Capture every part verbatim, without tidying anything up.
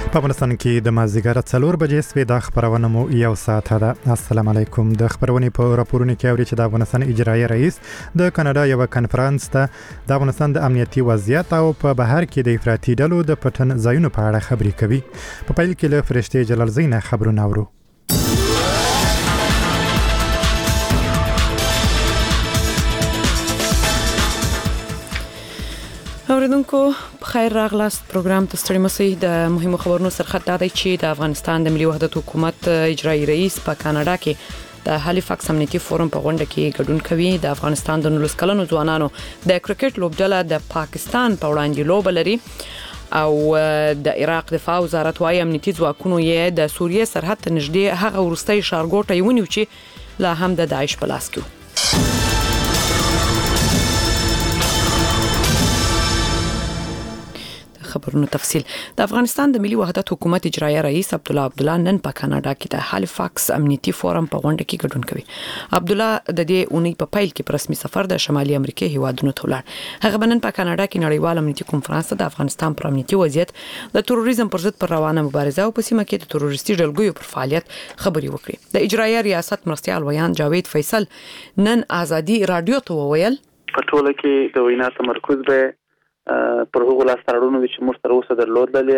په افغانستان کې د مازدیګر څلور بجې سوي د خبرونه مو یو ساعت ده. السلام علیکم. د خبرونې په راپورونو کې اوري چې د افغانستان اجرایي رئیس د کاناډا یو کنفرانس ته د افغانستان د امنیتي وضعیت او په بهر کې د افراطي ډلو د پټن ځایونو په اړه خبرې کوي. په پیل کې له فرشته جلال زین خبرونه اورو. اوریدونکو بخیر راغلاست. پروګرام ته ستړي مسئ. د مهمو خبرونو سرخط دا دی چې د افغانستان د ملي وحدت حکومت اجرایي رئیس په کاناډا کې د هالیفاکس امنیتي فورم په غونډه کې ګډون کوي. د افغانستان د نولس کلنو ځوانانو د کرکټ لوبډله د پاکستان په وړاندې لوبه لري او د عراق دفاع وزارت وايي امنیتي ځواکونو یې د سوریه سرحد ته نږدې هغه ورستۍ ښارګوټی ونیو چې لا هم د داعش په لاس کې و. خبرونو تفصیل. د افغانستان د ملي وحدت حکومت اجرایي رئیس عبدالله عبدالله نن په کاناډا کې د هالیفاکس امنیتي فورم په غونډه کې ګډون کوي. عبدالله د دې اونۍ په پیل کې په رسمي سفر د شمالي امریکا هیوادونو ته ولاړ. هغه بنن په کاناډا کې نړیوال امنیتي کنفرانس د افغانستان پر امنیتي وضعیت، د تروریزم پر ضد پر روانه مبارزه او په سیمه کې د تروریستي ډلګیو پر فعالیت خبري وکړي. د اجرایي ریاست مرستیال ویان جاوید فیصل نن ازادي رادیو ته وویل په ټوله کې د وینا تمرکز به پر هغو لاستړونو چې موږ تر اوسه درلودلې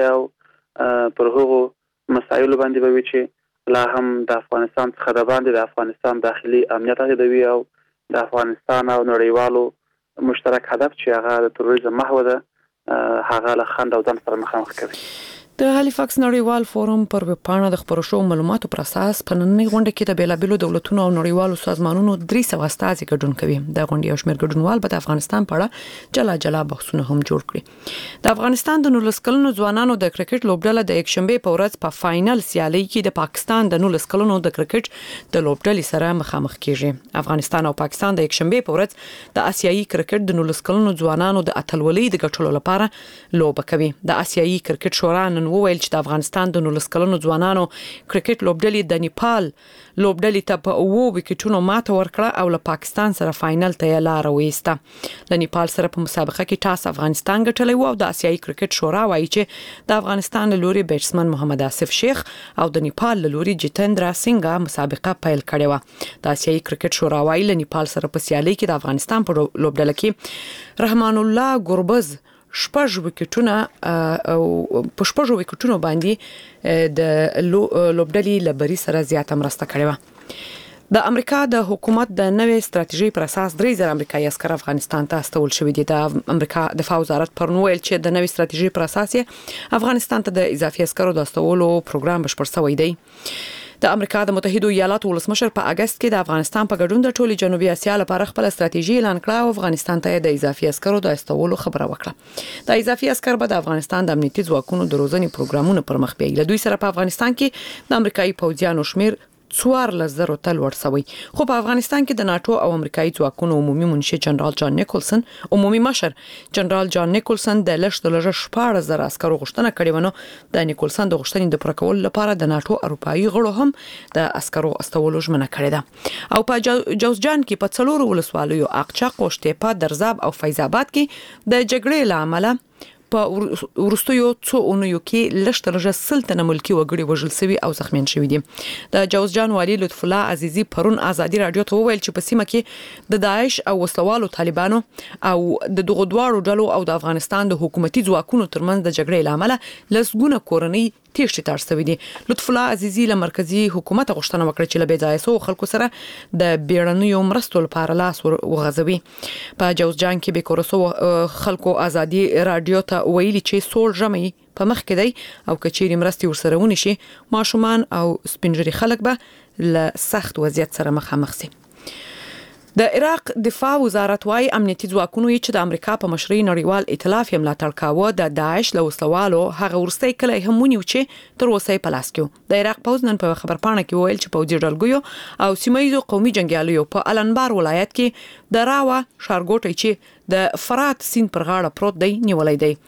او پر هغو مسایلو باندې به چې لا هم د افغانستان څخه د باندې د افغانستان داخلي امنیت هدوي او د افغانستان او نړیوالو مشترک هدف چې هغه د تروریزم محو ده هغه له خنډ او ځان سره مخامخ کوي. د هالیفاکس نړیوال فورم پر وپاڼه د خبرو شو معلوماتو پر اساس په نننۍ غونډه کې د بیلابېلو دولتونو او نړیوالو سازمانونو درې سوه استازي ګډون کوي. د غونډې یو شمېر ګډونوال به د افغانستان په اړه جلا جلا بحثونه هم جوړ کړي. د افغانستان د نولس کلنو ځوانانو د کرکټ لوبډله د یکشنبه په ورځ په فائنل سیالي کې د پاکستان د نولس کلنو د کرکټ د لوبډلې سره مخامخ کیږي. افغانستان او پاکستان د یکشنبه په ورځ د آسیایي کرکټ د نولس کلنو ځوانانو د اتلولۍ د ګټلو لپاره لوبه کوي. د آسیایي کرکټ شورا نن وویل چې د افغانستان د نولس کلنو ځوانانو کرکټ لوبډلې د نیپال لوبډلې ته په اوو وکټونو ماته ورکړه او له پاکستان سره فائنل ته لار وېسته. له نیپال سره په مسابقه کې ټاس افغانستان ګټلی و او د آسیایي کرکټ شورا وايي چې د افغانستان له لوري بیټسمن محمد آصف شیخ او د نیپال له لوري جتندرا سنگا مسابقه پیل کړې و. د آسیایي کرکټ شورا وايي له نیپال سره په سیالي کې د افغانستان په لوبډله کې رحمان الله ګربز شپږ وکټونه او په شپږ وکټونو باندې د لوبډلې لبري سره زیاته مرسته کړې و. د امریکا د حکومت د نوې ستراتیژي پر اساس درې زره امریکایي عسکر افغانستان ته استول شوي دي. د امریکا دفاع وزارت پرون ویل چې د نوې ستراتیژي پر اساس افغانستان ته د اضافي عسکرو د استولو پروګرام بشپړ شوی دی. د امریکا د متحده ایالاتو ولسمشر په اگست کې د افغانستان په ګډون د ټولي جنوبي اسیا لپاره خپل ستراتیژي اعلان کړه او افغانستان ته د اضافي عسکرو د استولو خبره وکړه. د اضافي عسکر به د افغانستان د امنیتي ځواکونو د روزنې پروګرامونو پر مخ بیاي. له دوی سره په افغانستان کې د امریکایي پوځیانو شمیر څوارلس زره ته لوړ شوی. خو په افغانستان کې د ناتو او امریکایي ځواکونو عمومي منشي جنرال جان نیکولسن عمومي مشر جنرال جان نیکولسن د لږ د لږ شپږ زره عسکرو غوښتنه کړې ونه. د نیکولسن د غوښتنې د پوره کولو لپاره د ناتو اروپایي غړو هم د عسکرو استولو ژمنه کړې ده. او په جوزجان کې په څلورو ولسوالیو اقچاق، قوشتېپه، درزاب او فیض آباد کې د جګړې له امله په ورستیو څو اونیو کې لږ تر لږه سلطنه ملکی وګړي وژل شوي او زخمیان شوي دي. د جوزجان والي لطف الله عزیزی پرون ازادي رادیو ته وویل چې په سیمه کې د داعش او وسلوالو طالبانو او د دغه دواړو ډلو او د افغانستان د حکومتي ځواکونو ترمنځ د جګړې لامل لسګونه کورنۍ تیښتې تار شوي دي. لطف الله عزیزی له مرکزی حکومت غوښتنه وکړه چې له بې ځایه شوو خلکو سره د بیړنیو مرستو لپاره لاس وغځوي. په جوزجان کې بې کوره شوو خلکو ازادي رادیو ته ویلي چې سوړ ژمی په مخ کې دی او که چیرې مرستې ورسره ونشي ماشومان او سپینږیري خلک به له سخت وضعیت سره مخامخ شي. د عراق دفاع وزارت وايي امنیتي ځواکونو چې د امریکا په مشرۍ نړیوال ائتلاف یې ملاتړ کاوه د داعش له وسلوالو هغه ورستۍ کلی هم ونیو چې تر اوسه په لاس کې و. د عراق پوځ نن په خبرپاڼه کې ویل چې پوځي ډلګیو او سیمایي قومي جنګیالیو په الانبار ولایت کې د راوه ښارګوټی چې د فرات سیند پر غاړه پروت دی نیولای دی.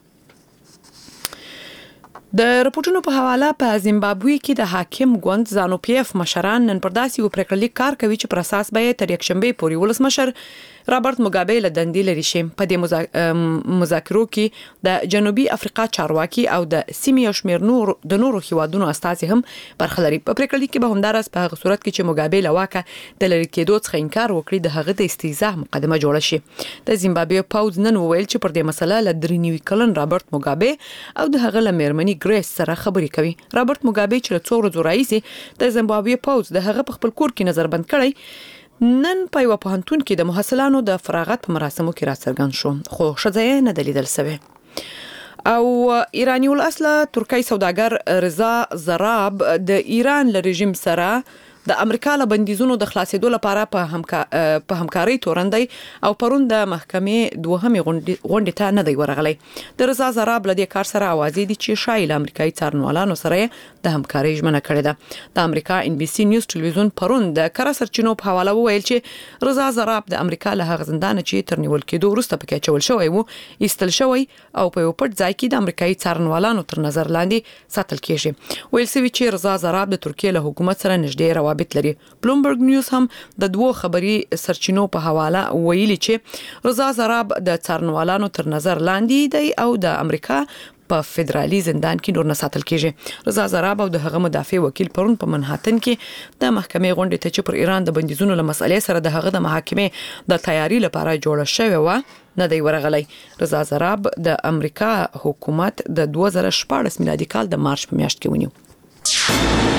د رپورټونو په حواله په زیمبابوې کې د حاکم ګوند زانو پی اف مشران نن پر داسې یو پریکړه لیک کار کوي چې پر اساس به تر یکشنبه پورې ولسمشر رابرټ موګابي له دندې لري شي. په دې مذاکرو کې د جنوبي افریقا چارواکي او د سیمې او شمیر نور د نورو هیوادونو استازي هم برخه لري. په پریکړه کې به همدارس په هغه صورت کې چې موګابي له واکه د لری کېدو څخه انکار وکړي د هغه د استیزا مقدمه جوړه شي. د زیمبابوې پوز نن وویل چې پر دې مسله له درې نیوي کلن رابرټ موګابي او د هغه له میرمنې ګریس سره خبرې کوي. رابرټ موګابي چې له څو ورځې راهیسې د زیمبابوې پوز د هغه په خپل کور کې نظربند کړی نن په یو پوهنتون کې د محصلانو د فراغت په مراسمو کې راڅرګند شو، خو ښځه نه دلیدل سوی. او ایرانی الاصل ترکی سوداګر رضا زراب د ایران له رژیم سره د امریکا له بندیزونو د خلاصېدو لپاره په همکا په همکاري تورندي او پرون د محکمې دوهمې غونډې ته نه دی ورغلی. د رضا زراب له دې کار سره اوازې دي چې شایل امریکایي څارنوالانو سره د همکاري ژمنه کړې ده. د امریکا ان بي سي نیوز ټلویزیون پرون د کره سرچینو په حواله وویل چې رضا زراب د امریکا له هغه زندان چې تر نیول کېدو وروسته پکې چول شوی وو ایستل شوی او په یو پټ ځای کې د امریکایي څارنوالانو تر نظر لاندې ساتل کېږي. ویل شوی چې رضا زراب د ترکیه له حکومت سره نږدې روابط لري. بلومبرګ نیوز هم د دوه خبري سرچینو په حواله ویلي چې رضا زراب د څارنوالانو تر نظر لاندې دی او د امریکا په فدرالي زندان کې نور نه ساتل کېږي. رضا زراب او د هغه مدافع وکیل پرون په منهاتن کې د محکمې غونډې ته چې پر ایران د بندیزونو له مسلې سره د هغه د محاکمې د تیاری لپاره جوړه شوې و نه دی ورغلی. رضا زراب د امریکا حکومت د دوه زره شپاړس میلادي کال د مارچ په میاشت کې ونیو.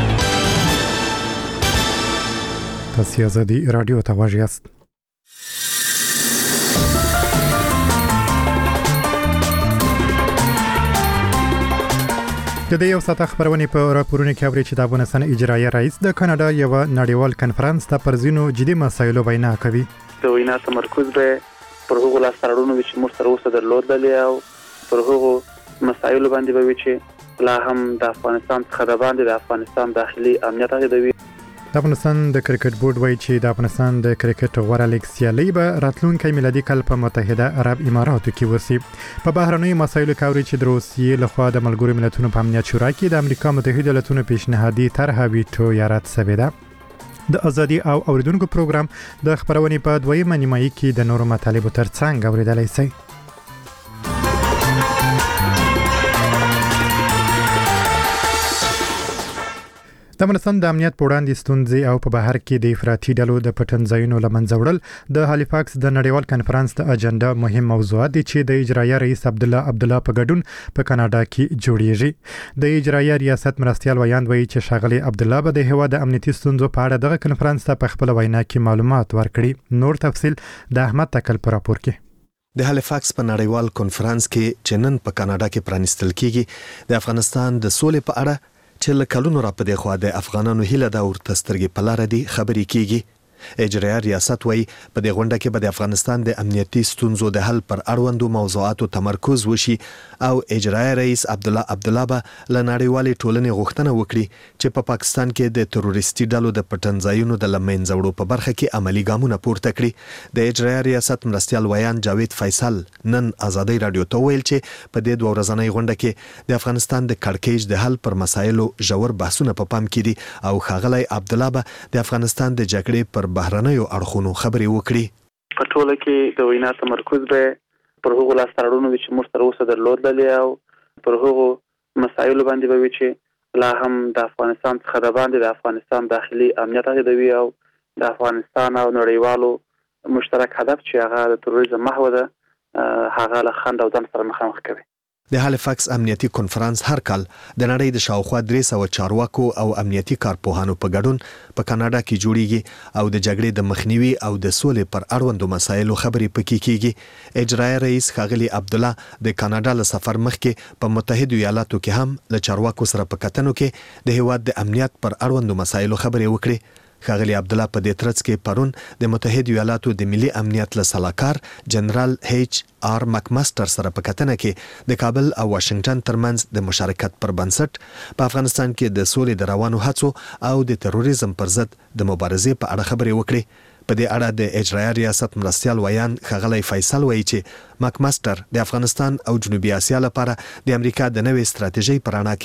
تاسو آزادي رادیو ته واژ یاست. د دې یو ساعت خبرونه په راپورونه کې اوري چې د افغانستان اجرایي رئیس د کاناډا یو نړیوال کنفرانس ته پر ځینو جدي مسایلو وینا کوي. د وینا تمرکز به پر هغو لاستړونو چې موږ سره اوسه درلودل او پر هغو مسایلو باندې به چې لا هم د افغانستان څخه د باندې د افغانستان داخلي امنیت هغوی. د افغانستان د کرکټ بورډ وایي چې د افغانستان د کرکټ غوړه لیګ سیالي به راتلونکي میلادي کال په متحده عرب اماراتو کې وسی. په بهرنیو مسایلو کې اوري چې د روسیې لخوا د ملګرو ملتونو په امنیت شورا کې د امریکا متحده ایالاتونو پیشنهادي طرح ویټو یارات شوې ده. د ازادي او اوریدونکو پروګرام د خبرونې په دویمه نیمایي کې د نورو مطالبو ترڅنګ اوریدلای شئ. د افغانستان د امنیت په وړاندې ستونزې او په بهر کې د افراطي ډلو د پټنځایونو لمنځه وړل د هالیفاکس د نړیوال کنفرانس د اجنډا مهم موضوعات دي چې د اجرایي رئیس عبدالله عبدالله په ګډون په کاناډا کې جوړیږي. د اجرایي ریاست مرستیال ویاند وایي چې ښاغلي عبدالله به د هیواد د امنیتي ستونزو په اړه دغه کنفرانس ته په خپل وینا کې معلومات ورکړي. نور تفصیل د احمد تکل په راپور کې. د هالیفاکس په نړیوال کنفرانس کې چې نن په کاناډا کې پرانیستل کیږي د افغانستان د سولې په اړه چې له کلونو را پدې خوا د افغانانو هیله دا ورته سترګې په لار دي خبرې کیږي. اجرایي ریاست وایي په دې غونډه کې به د افغانستان د امنیتي ستونزو د حل پر اړوندو موضوعاتو تمرکز وشي او اجرایي رئیس عبدالله عبدالله به له نړیوالې ټولنې غوښتنه وکړي چې په پاکستان کې د تروریستي ډلو د پټنځایونو د لمنځه وړو په برخه کې عملی ګامونه پورته کړي. د اجرایي ریاست مرستیال ویان جاوید فیصل نن آزادي رادیو ته ویل چې په دې دوه ورځنۍ غونډه کې د افغانستان د کړکېچ د حل پر مسایلو ژور بحثونه په پام کې دي او ښاغلی عبدالله به د افغانستان د جګړې پر بهرنیو اړخونو خبرې وکړي. په ټوله کې د وینا تمرکز به پر هغو لاستړونو چې موږ سره اوسه درلودل او پر هغو مسایلو باندې به چې لا هم د افغانستان څخه د باندې د افغانستان داخلي امنیت هغوی او د افغانستان او نړیوالو مشترک هدف چې هغه د تروریزم محو ده هغه له خنډ او ځنډ سره مخامخ کوي. د هالیفاکس امنیتي کنفرانس هر کال د نړۍ د شاوخوا درې سوه چارواکو او امنیتي کارپوهانو په ګډون په کاناډا کې جوړیږي او د جګړې د مخنیوي او د سولې پر اړوندو مسایلو خبرې پکې کیږي. اجرایي رئیس ښاغلي عبدالله د کاناډا له سفر مخکې په متحده ایالاتو کې هم له چارواکو سره په کتنو کې د هیواد د امنیت پر اړوندو مسایلو خبرې وکړي. ښاغلي عبدالله په دې ترڅ کې پرون د متحده ایالاتو د ملي امنیت له سلاکار جنرال ایچ آر مکماستر سره په کتنه کې د کابل او واشنگټن ترمنځ د مشارکت پر بنسټ په افغانستان کې د سولې د روانو هڅو او د تروریزم پر ضد د مبارزې په اړه خبرې وکړي. په دې اړه د اجرایي ریاست مرستیال ویان ښاغلی فیصل وایي چې مکماستر د افغانستان او جنوبي اسیا لپاره د امریکا د نوې ستراتیژۍ په رڼا کې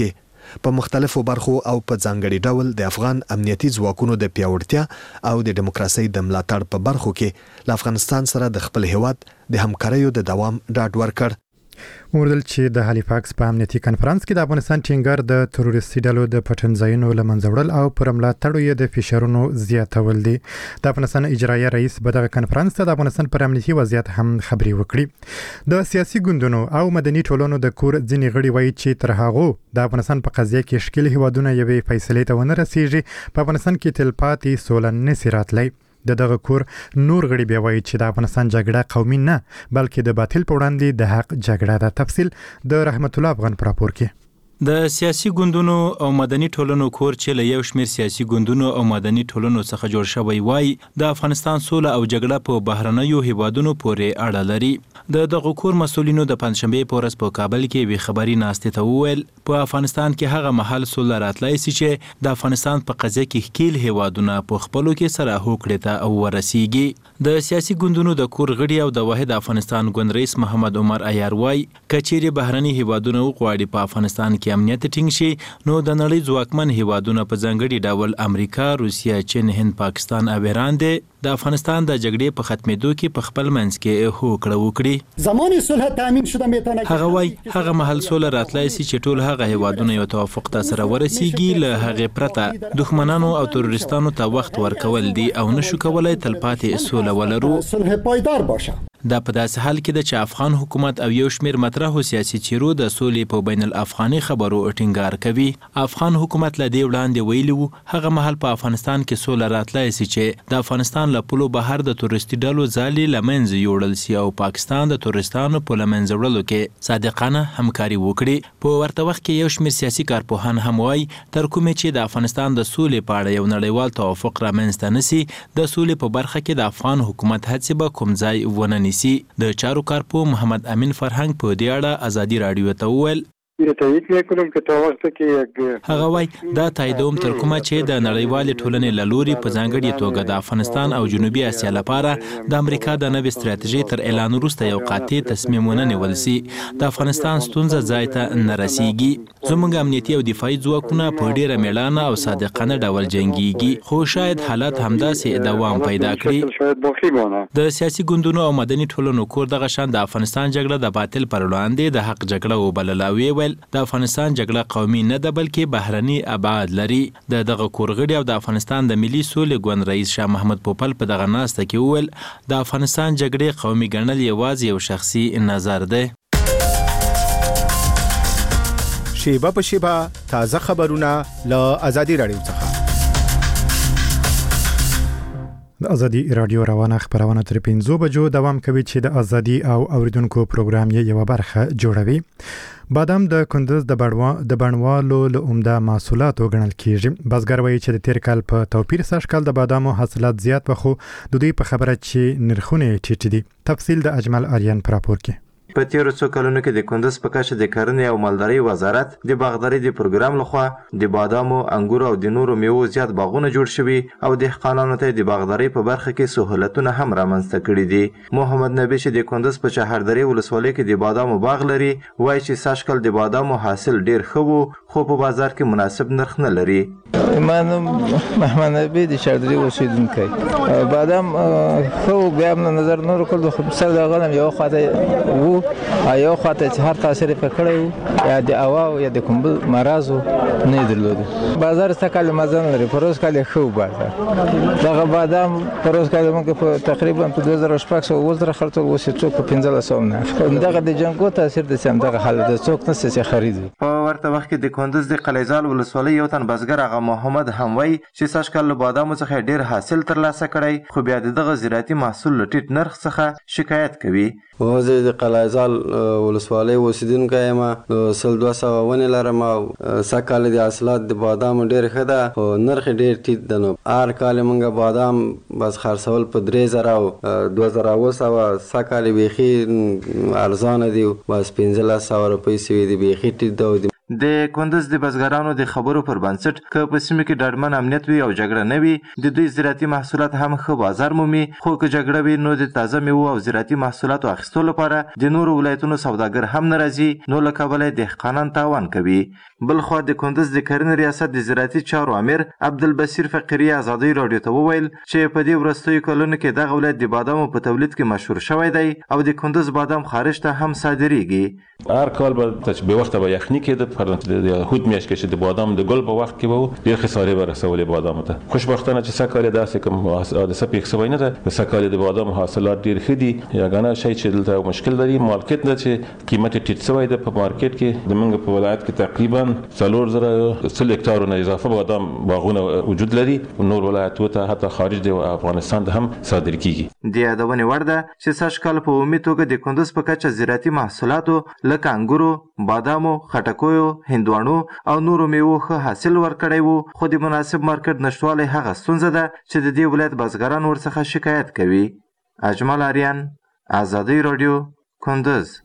په مختلفو برخو او په ځانګړي ډول د افغان امنیتي ځواکونو د پیاوړتیا او د دیموکراسي د ملاتړ په برخو کې له افغانستان سره د خپل هیواد د همکاریو د دوام ډاډ ورکړ. وردل چې د هالیفاکس په امنیتي کانفرنس کې د افغانستان ټینګار د تروریستي ډلو د پټنځایونو له منځه وړل او پر ملاتړو یې د فشارونو زیاتول دي. د افغانستان اجرایه رئیس په دغه کانفرنس ته د افغانستان پر امنیتي وضعیت هم خبري وکړي. د سیاسي ګوندونو او مدني ټولنو د کور ځینې غړي وایي چې تر هغه د افغانستان په قضیه کې شکل هیوادونه یوې فیصلې ته ونه رسیږي په افغانستان کې تلپاتې سوله نشي راتلی. د دغه کور نور غړي بیا وایي چې د افغانستان جګړه قومي نه بلکې د باطل په وړاندې د حق جګړه ده. تفصیل د رحمت الله افغان پر راپور کې. د سیاسي ګوندونو او مدني ټولنو کور چې له یو شمېر سیاسي ګوندونو او مدني ټولنو څخه جوړ شوی وای د افغانستان سوله او جګړه په بهرنیو هیوادونو پورې اړه لري. د دغه کور مسؤلینو د پنځشنبه په ورځ په کابل کې وی خبري ناستې ته وویل په افغانستان کې هغه محل سوله راتلای شي چې د افغانستان په قضیه کې ښکیل هیوادونه په خپلو کې سره هوکړې ته ورسیږي. د سیاسي ګوندونو د کور غړي او د واحد افغانستان ګوند رئیس محمد عمر عیار وای کچېری بهرني هیوادونه وغواړي په افغانستان کې امنیت ټینګ شي نو د نړۍ ځواکمن هیوادونه په ځانګړي ډول امریکا، روسیه، چین، هند، پاکستان او ایران د افغانستان د جګړې په ختمېدو کې په خپل منځ کې هوکړه وکړي. زمانی صلح تامین شده میتونه هغه وای هغه محل سوله راتلای شي چې ټول هغه هیوادونه یو توافق ته سره ورسیږي له هغه پرته دښمنانو او تروریستانو ته وخت ورکول دي او نشو کولای تلپاتې سوله ولرو. صلح پایدار باشه. دا په داسې حال کې د چې افغان حکومت او یو شمېر مطرحو سیاسي چیرو د سولې په بین الافغاني خبرو ټینګار کوي. افغان حکومت له دې وړاندې ویلي وو هغه مهال په افغانستان کې سوله راتلای شي چې د افغانستان له پولو بهر د تورستي ډلو ځالې له منځه یوړل شي او پاکستان د تورستانو په له منځه وړلو کې صادقانه همکاري وکړي. په ورته وخت کې یو شمېر سیاسي کارپوهان هم وایي تر کومې چې د افغانستان د سولې په اړه یو نړیوال توافق رامنځته نشي د سولې په برخه کې د افغان حکومت هڅې به کوم ځای ونه نیسي. د چارو کارپو محمد امین فرهنګ په دې اړه ازادي رادیو ته وویل هغه وای دا تاییدوم تر کومه چې د نړیوالې ټولنې له لوري په ځانګړي توګه د افغانستان او جنوبي اسیا لپاره د امریکا د نوې ستراتیژۍ تر اعلان وروسته یو قاطع تصمیم ونه نیول شي د افغانستان ستونزه ځای ته نه رسیږي. زموږ امنیتي او دفاعي ځواکونه په ډیره میړانه او صادقانه ډول جنګیږي خو شاید حالات همداسې دوام پیدا کړي. د سیاسي ګوندونو او مدني ټولنو کور دغه شان د افغانستان جګړه د باطل پر وړاندې د حق جګړه وبلله. د افغانستان جګړه قومي نه ده بلکې بهرني ابعاد لري. د دغه کورغړي او د افغانستان د ملي سولې ګوند رئیس شاه محمد پوپل په دغه ناسته کې وویل د افغانستان جګړې قومي ګڼل یوازې یو شخصي نظر دی. شیبه په شیبه تازه خبرونه له آزادي رادیو څخه. د ازادي رادیو روانه خبرونه تر پنځو بجو دوام کوي چې د ازادي او اوریدونکو پروګرام یې یو برخه جوړوي. بادام د کندز د بڼوا د بڼوالو له عمده محصولاتو ګڼل کیږي. بزګر وایي چې د تیر کال په توپیر سږ کال د بادامو حاصلات زیات وخو د دوی په خبره چې نرخونه ټیټ دي. تفصیل د اجمل آریان پر راپور کې. په تیرو څو کلونو کې د کندز په کچه د کرنې او مالدارۍ وزارت د باغدارۍ د پروګرام لخوا د بادامو، انګورو او د نورو میوو زیات باغونه جوړ شوي او دهقانانو ته د باغدارۍ په برخه کې سهولتونه هم رامنځته کړي دي. محمد نبی چې د کندز په چهاردرې ولسوالۍ کې د بادامو باغ لري وایي چې سږ کال د بادامو حاصل ډیر ښه و خو په بازار کې مناسب نرخ نه لري. من محمد نبی د چهاردرې اوسیدونکی بادام خو بیا هم نظر نه ورکړ خو سر د غنم یو خواته وو ایو خاطر چې هر تاثیر پکړی یا د اوا یا د کومبل مرزو نه درلود. بازار ستکل مزن لري پروس کال خو بازار دغه بادام پروس کال موږ په تقریبا په دوه زره شپږ سوه وزره خرڅول وسې څوک په پنځه سوه نه دغه د جنګو تاثیر د سم دغه حالت څوک نه سي خرید. په ورته وخت کې د کندز د قلیزال ولسوالۍ یو تن بزګر هغه محمد هم وای چې سږ کال بادامو څخه ډیر حاصل ترلاسه کړی خو بیا دغه زراعتي محصول لټیټ نرخ څخه شکایت کوي. زه د قلیزال ولسوالۍ اوسیدونکی یم سل دوه سوه ونې لرم او سږ کال د حاصلات د بادامو ډېر ښه ده خو نرخ یې ډېر ټیټ ده. نو هر کال یې موږ بادام بس خرڅول په درې زره او دوه زره اوه سوه سږ کال یې بیخي ارزانه دي بس پنځلس سوه روپۍ سوي دي بیخي ټیټ ده. د کندز د بزګرانو د خبرو پر بنسټ که په سیمه کې ډاډمن امنیت وي او جګړه نه وي د دوی زراعتي محصولات هم ښه بازار مومي، خو که جګړه وي نو د تازه میوو او زراعتي محصولاتو اخیستو لپاره د نورو ولایتونو سوداګر هم نه راځي، نو له کبله دهقانان تاوان کوي. بلخوا د کندز د کرنې ریاست د زراعتي چارو امیر عبدالبصیر فقیری ازادي رادیو ته وویل چې په دې وروستیو کلونو کې دغه ولایت د بادامو په تولید کې مشهور شوی دی او د کندز بادام خارج ته هم صادریږي. هر کال به چې به وخت به یخني کېده پر د هود میاشت کې چې د بادام د ګل په وخت کې به ډېر خسارې به رسولې بادام ته. خوشبختانه چې سږ کال داسې کوم حادثه پیښ شوی نه ده. سږ کال د بادام حاصلات ډېر ښه دي. یګانه شی چې دلته مشکل لري مارکیټ نه چې قیمت ټیټ شوی ده په مارکیټ کې. د موږ په ولایت کې تقریبا څلور زره سل هکتارونه اضافه بادام باغونه وجود لري. نور ولایتونو ته حتی خارج د افغانستان ته هم صادر کیږي. د یادونې وړ ده چې سږ کال په عمومي توګه د کندز په کچه زراعتي محصولاتو لکه انګورو، بادامو، خټکیو، هندواڼو او نورو میوو ښه حاصل ورکړی وو، خو د مناسب مارکیټ نشتوالی هغه ستونزه ده چې د دې ولایت بزګران ورڅخه شکایت کوي. اجمل آریان، آزادی رادیو، کندز.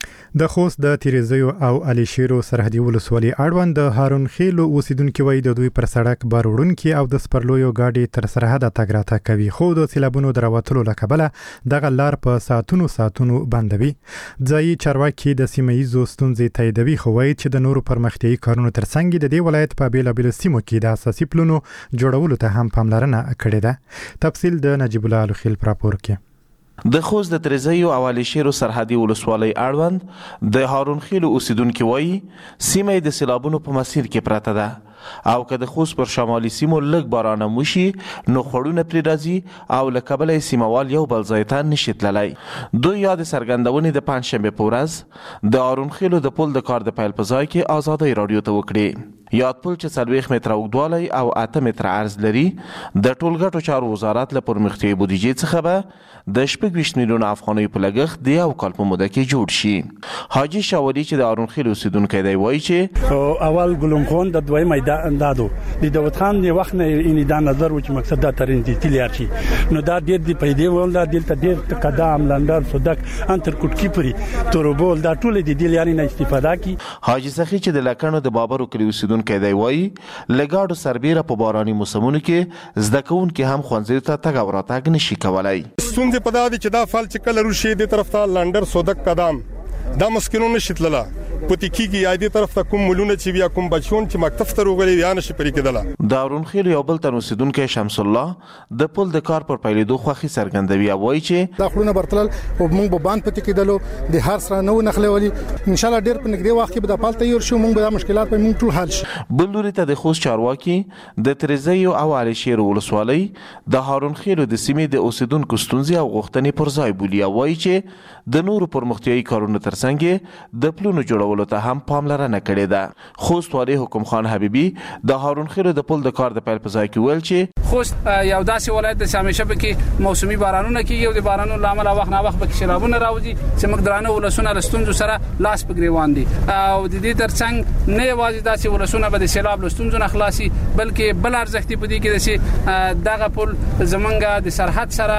د خوست د تیریزیو او علي شیرو سرحدي ولسوالۍ اړوند د هارون خیلو اوسیدونکي وایي د دوی پر سړک بار وړونکي او د سپرلیو ګاډي تر سرحده تګ راتګ کوي، خو د سیلابونو د راوتلو له کبله دغه لار په ساعتونو ساعتونو بندوي. ځایي چارواکي د سیمه ییزو ستونزې تاییدوي، خو وایي چې د نورو پرمختیایي کارونو ترڅنګ د دې ولایت په بېلابېلو سیمو کې د اساسي پلونو جوړولو ته هم پاملرنه کړې ده. تفصیل د نجیب الله الخیل په راپور کې. د خوست د تریزیو او علي شیرو سرحدي ولسوالۍ اړوند د هارون خیلو اوسیدونکي وایي سیمه د سیلابونو په مسیر کې پراته ده او که د خوست پر شمالي سیمو لږ باران وشي نو خوړونه پرې راځي او له کبله سیموال یو بل ځای ته نشي تللی. دوی یا د څرګندونې د پنجشنبې په ورځ د هارون خیلو د پل د کار د پیل په ځای کې ازادۍ رادیو ته وکړې. یاد پل چې څلوېښت متره اوږدوالی او اته متره عرض لري د ټولګټو چارو وزارت له پرمختیایي بودیجې څخه به د شپږ ویشت میلیونه افغانیو په لګښت د یو کال په موده کې جوړ شي. حاجي شاولي چې د هارون خیل اوسیدونکی دی وایي چې اول ګلم خان د دوی میدان دادو د داود خان د وخت نه ان دا نظر و چې مقصد دا ترین دي تلیار شي نو دا ډېر دی پیدا ول دا دلته ډېر قدم لندر صدق انتر کوټکی پری توربول دا ټول د دلیاري نه استفاده کی. حاجي سخی چې د لکانو د بابر کلی اوسیدونکی کې دی وایي لګاډو سربیره په باراني موسمونو کې زده کوونکي هم ښوونځیو ته تګ او راتګ نشي کولی. ستونزې په دا دي چې دا فال چې کله روشي دې طرف ته لنډر صدق قدم دا مسکینونه شي تلله پتی کیږي یا دې طرف ته کوم ملونه چې بیا کوم بچون چې مکتب ته روغلي یا نشي پرې کېدله. د هارون خیل یو بل تن اوسیدونکی شمس الله د پل د کار پر پیلېدو خوښي څرګندوي او وایي چې دا خلونه برتلل او موږ به باندې پتی کېدلو د هر سره نو نخلولي ان شاء الله ډېر په نږدې وخت کې به د پال تیار شو موږ به د مشکلات په موږ ټول حل شي. بل لوري ته د خوست چارواکي د تریزیو او علي شیرو ولسوالۍ د هارون خیل د سیمې د اوسیدونکو ستونزې او غوښتنې پر ځای بولي او وایي چې د نورو پرمختیایي کارونو ترڅنګ د پلونو جوړولو ته هم پاملرنه کړې ده. خوست والي حکم خان حبیبي د هارون خیل د پل د کار د پیل په ځای کې ویل چې خوست یو داسې ولایت د همیشه به کې موسمي بارانونه کیږي او د بارانونو لامل وخت نه وخت به سیلابونه راوځي چې موږ درانه ولسونه لستونزو سره لاس په ګریوان دي او د دې ترڅنګ نه یوازې داسې ولسونه به د سیلاب لستونزو نه خلاصي بلکې بل ارزښت په دې کې چې دغه پل زمونږ د سرحد سره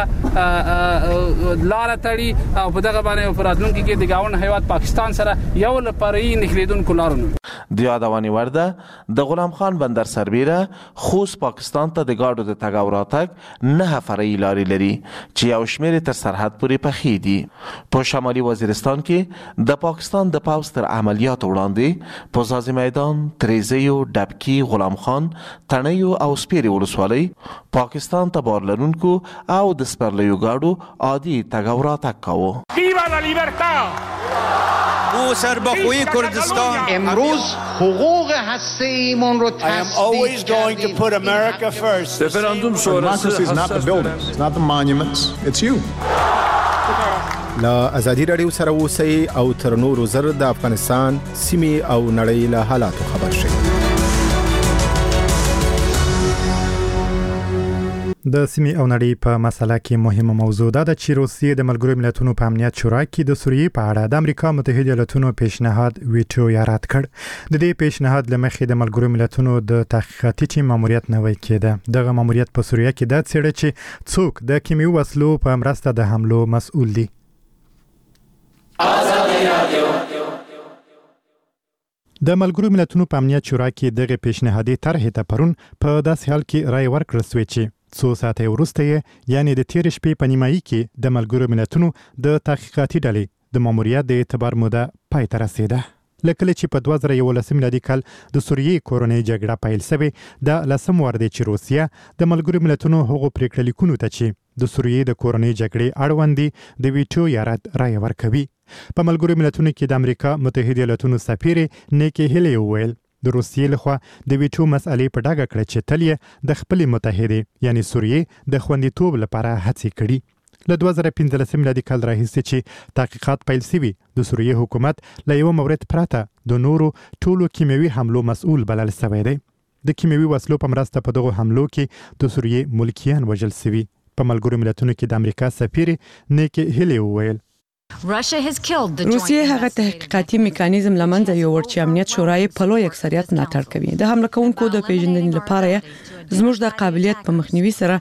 لار تړي او په دغه باندې پراتلونکو کې د گاون هیواد پاکستان سره یو لپاره یې نخلیدونکو لارونه د یادونې وړ ده د غلام خان بندر سربیره خوست پاکستان ته د ګاډو د تګ او راتګ نه فرعي لارې لري چې یو شمېر تر سرحد پورې پخې دي. په شمالي وزیرستان کې د پاکستان د پوځ تر عملیاتو وړاندې په ځاځي میدان، تریزیو، ډبکي، غلام خان، تڼیو او سپیرې ولسوالۍ پاکستان ته بار لرونکو او د سپرلیو ګاډو عادي تګ او راتګ کاوه. ویوا لا لیبرتا او سربخوی کردستان امروز حقوق هسته‌ایمون رو تصدیق کردیم. Referendum Democracy is not the buildings, it's not the monuments, it's you. لا ازادي رادیو سره اوسئ او تر نورو زر د افغانستان سیمې او نړۍ له حالاتو خبر شئ. د سیمې او نړۍ په مسله کې مهمه موضوع ده چې روسیې د ملګرو ملتونو په امنیت شورا کې د سوریې په اړه د امریکا متحده ایالاتونو پیشنهاد ویټو یا رد کړ. د دې پیشنهاد له مخې د ملګرو ملتونو د تحقیقاتي ټیم ماموریت نوی کېده. دغه ماموریت په سوریه کې د څېړي چې څوک د کیمیاوي وسلو په مرسته د حملو مسؤل دي. د ملګرو ملتونو په امنیت شورا کې دغه پیشنهادي طرحې ته پرون په داسې حال کې رای ورکړل شوې چې څو ساعته وروسته یې یعنی د تیر شپې په نیمایي کې د ملګرو ملتونو د تحقیقاتي ډلې د ماموریت د اعتبار موده پای ته رسیده. لکه چې په دوه زره یولسم میلادي کال د سوریې کورنۍ جګړه پیل شوې د لسم وار دی چې روسیه د ملګرو ملتونو هغو پریکړه لیکونو ته چې د سوریې د کورنۍ جګړې اړوند دي د ویټو یا رد رای ورکوي. په ملګرو ملتونو کې د امریکا متحده ایالاتونو سفیر نیکی هیلی وویل د روسیې لخوا د ویټو مسئلې په ډاګه کړه چې تل یې د خپلې متحدې یعنی سوریې د خوندیتوب لپاره هڅې کړي. له دوه زره پنځلسم میلادي کال راهیسې چې تحقیقات پیل شوي د سوریې حکومت له یو مورد پرته د نورو ټولو کیمیاوي حملو مسؤل بلل شوی دی. د کیمیاوي وسلو په مرسته په دغو حملو کې د سوریې ملکیان وژل شوي. په ملګرو ملتونو کې د امریکا سفیر نیکی هیلی وویل روسیې هغه تحقیقاتي میکانیزم لمنځه یووړ چې امنیت شورا یې په لوی اکثریت ملاتړ کوي. د حمله کوونکو د پیژندنې لپاره یې زموږ د قابلیت په مخنیوي سره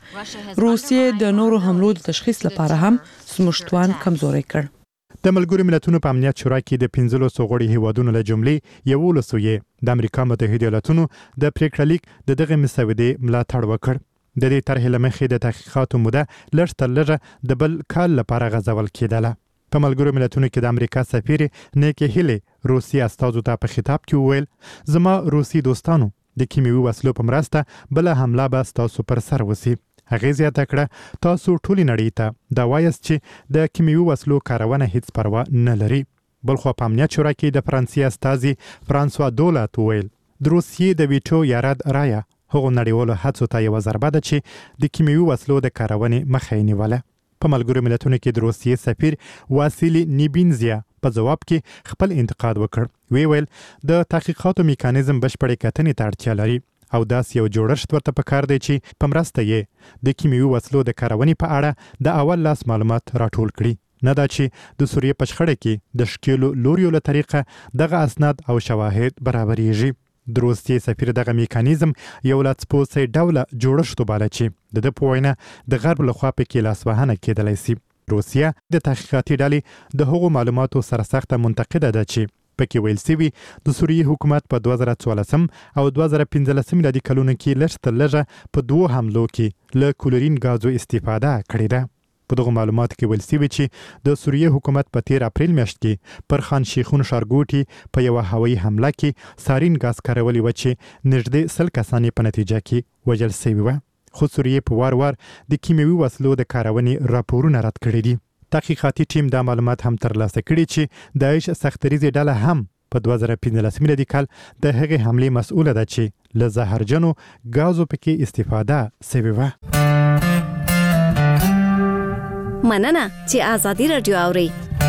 روسیې د نورو حملو د تشخیص لپاره هم زموږ توان کمزوری کړ. د ملګرو ملتونو په امنیت شورا کې د پنځلسو غړي هیوادونو له جملې یولسو یې د امریکا متحده ایالاتونو د پریکړه لیک د دغه مسودې ملاتړ وکړ. د دې طرحې له مخې د تحقیقاتو موده لږ تر لږه د بل کال لپاره غځول کېدله. په ملګرو ملتونو کې د امریکا سفیر نیکی هیلی روسي استازو ته په خطاب کې وویل زما روسي دوستانو د کیمیاوي وسلو په مرسته بله حمله به ستاسو پر سر وسی. هغې زیاته کړه تاسو ټولې نړۍ ته دا وایاست چې د کیمیاوي وسلو کارونه هیڅ پروا نه لري. بلخوا په امنیت شورا کې د فرانسې استازي فرانسوا دولت وویل د روسیې د ویټو یا رد رایه هغو نړیوالو هڅو ته یوه ضربه ده چې د کیمیاوي وسلو د کارونې مخه یې نیوله. په ملګرو ملتونو کې د روسیې سفیر واسیلی نیبینزیا په جواب کې خپل انتقاد وکړ. وی ویل د تحقیقاتو میکانیزم بشپړې کتنې ته اړتیا لري او داسې یو جوړښت ورته پکار دی چې په مرسته یې د کیمیاوي وسلو د کارونې په اړه د اول لاس معلومات راټول کړي. نه دا چې د سوریې په شخړه کې د ښکېلو لوریو له طریقه دغه اسناد او شواهد برابرېږي. د روسیې سفیر دغه میکانیزم یو لا څپوسی ډوله جوړښت وباله چې د ده په وینا د غرب لخوا پکې لاسوهنه کېدلی سي. روسیه د تحقیقاتي ډلې د هغو معلوماتو سره سخته منتقده ده چې پکې ویل سوي د سوریې حکومت په دوه زره څوارلسم او دوه زره پنځلسم میلادي کلونو کې لږ تر لږه په دوو حملو کې له کلورین ګازو استفاده کړې ده. په دغو معلوماتو کې ویل سوي چې د سوریې حکومت په تیر اپریل میاشت کې پر خان شیخون ښارګوټي په یوه هوایي حمله کې سارین ګاز کارولي وه چې نږدې سل کسان په نتیجه کې وژل سوي وه. خو سوریې په وار وار د کیمیاوي وسلو د کارونې راپورونه رد کړي دي. تحقیقاتي ټیم دا معلومات هم ترلاسه کړي چې داعش سختریزې ډله هم په دوه زره پنځلسم میلادي کال د هغې حملې مسؤله ده چې له زهرجنو ګازو پکې استفاده سوې وه. مننه چې آزادي رادیو اوري.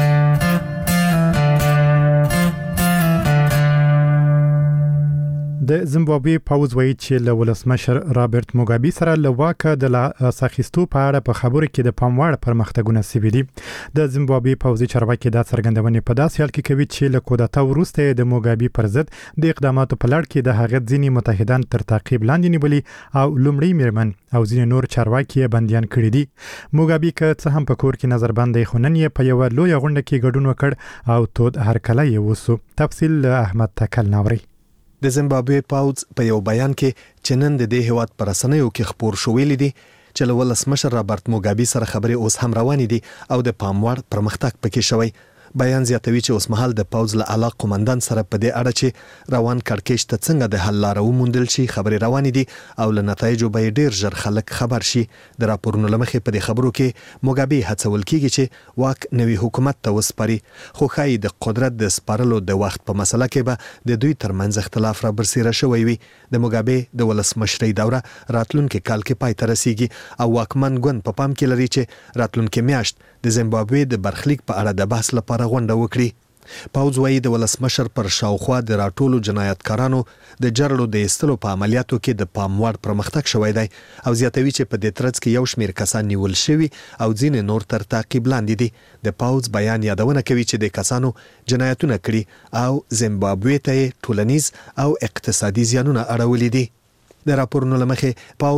د زیمبابوې پوز وایي چې له ولسمشر رابرټ موګابي سره له واکه د لاسه اخیستو په اړه په خبرو کې د پام وړ پرمختګونه شوي دي. د زیمبابوې پوځي چارواکي دا څرګندونې په داسې حال کې کوي چې له کودتا وروسته د موګابي پر ضد د اقداماتو په لړ کې د هغه ځینې متحدان تر تعقیب لاندې نیولي او لومړی میرمن او ځینې نور چارواکي یې بندیان کړي دي. موګابي که څه هم په کور کې نظربند دی خو نن یې په یوه لویه غونډه کې ګډون وکړ او تود هرکلی یې وسو. تفصیل احمد تکل ناوري. د زیمبابوې پوځ په یو بیان کې چې نن د دې هیواد پر رسنیو کې خبر شوې دي چې له ولسمشر رابرټ موګابي سره خبرې اوس هم روانې دي او د پام وړ پرمختګ پکې شوی. بیان زیاتوي چې اوس مهال د پوځ له اعلی قومندان سره په دې اړه چې روان کړکېچ ته څنګه د حل لاره وموندل شي خبرې روانې دي او له نتایجو به ډیر ژر خلک خبر شي. د راپورونو له مخې په دې خبرو کې موګابي هڅول کیږي چې واک نوي حکومت ته وسپاري خو ښایي د قدرت د سپارلو د وخت په مسله کې به د دوی ترمنځ اختلاف را برسیره شوی وي. د موګابي د ولسمشرۍ دوره راتلونکي کال کې پای ته رسیږي او واکمن ګوند په پام کې لري چې راتلونکي میاشت د زیمبابوې د برخلیک په اړه د بحث لپاره غونډه وکړي. پوځ وایي د ولسمشر پر شاوخوا د راټولو جنایتکارانو د جرړو د ایستلو په عملیاتو کې د پام وړ پرمختګ شوی دی او زیاتوي چې په دې ترڅ کې یو شمېر کسان نیول شوي او ځینې نور تر تعقیب لاندې دي. د پوځ بیان یادونه کوي چې د کسانو جنایتونه کړي او زیمبابوې ته ټولنیز او اقتصادي زیانونه اړولي دي. د راپورونو له مخې پوځ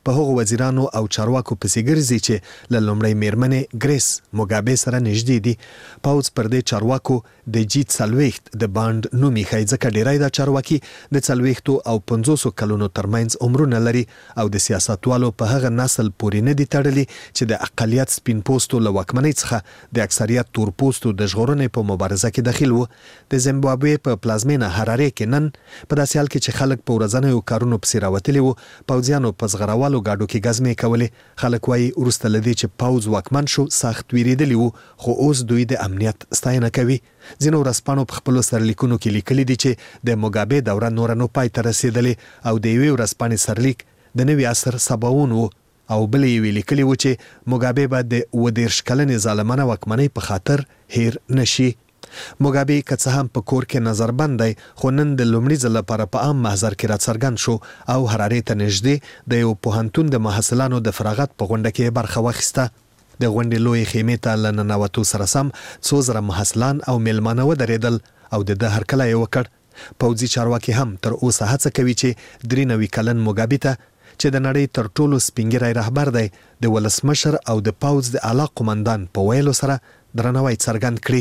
په هغو وزیرانو او چارواکو پسې ګرځي چې له لومړۍ میرمنې ګریس موګابې سره نږدې دي. پوځ پر دې چارواکو د جی څلوېښت د بانډ نوم ایښی ځکه ډیری دا چارواکي د څلوېښتو او پنځوسو کلونو ترمنځ عمرونه لري او د سیاستوالو په هغه نسل پورې نه دي تړلي چې د اقلیت سپین پوستو له واکمنۍ څخه د اکثریت تور پوستو د ژغورنې په مبارزه کې دخیل وو. د زیمبابوې په پلازمینه هرارې کې نن په داسې حال کې چې خلک په ورځنیو کارونو پسې راوتلي وو، پوځیانو په زغروالو ګاډو کې ګزمې کولې. خلک وایي وروسته له دې چې پوځ واکمن شو سخت ویریدلي وو، خو اوس دوی د امنیت ستاینه کوي. ځینو ورځپاڼو په خپلو سرلیکونو کې لیکلي دي چې د موګابې دوره نوره نو پای ته رسېدلې او د یوې ورځپاڼې سرلیک د نوي عصر سباوون وو او بلې یوې لیکلي وو چې موګابې به د اووه دېرش کلنې ظالمانه واکمنۍ په خاطر هیر نشي. موګابې که څه هم په کور کې نظربند دی، خو نن د لومړي ځل لپاره په عام محضر کې راڅرګند شو او هرارې ته نږدې د یو پوهنتون د محصلانو د فراغت په غونډه کې برخه واخیسته. د غونډې لویې خیمې ته له ننوتو سره سم څو زره محصلان او میلمانه ودرېدل او د ده هرکلی یې وکړ. پوځي چارواکي هم تر اوسه هڅه کوي چې درې نوي کلن موګابې ته چې د نړۍ تر ټولو سپینګیری رهبر دی د ولسمشر او د پوځ د اعلی قومندان په ویلو سره درناوی څرګند کړي.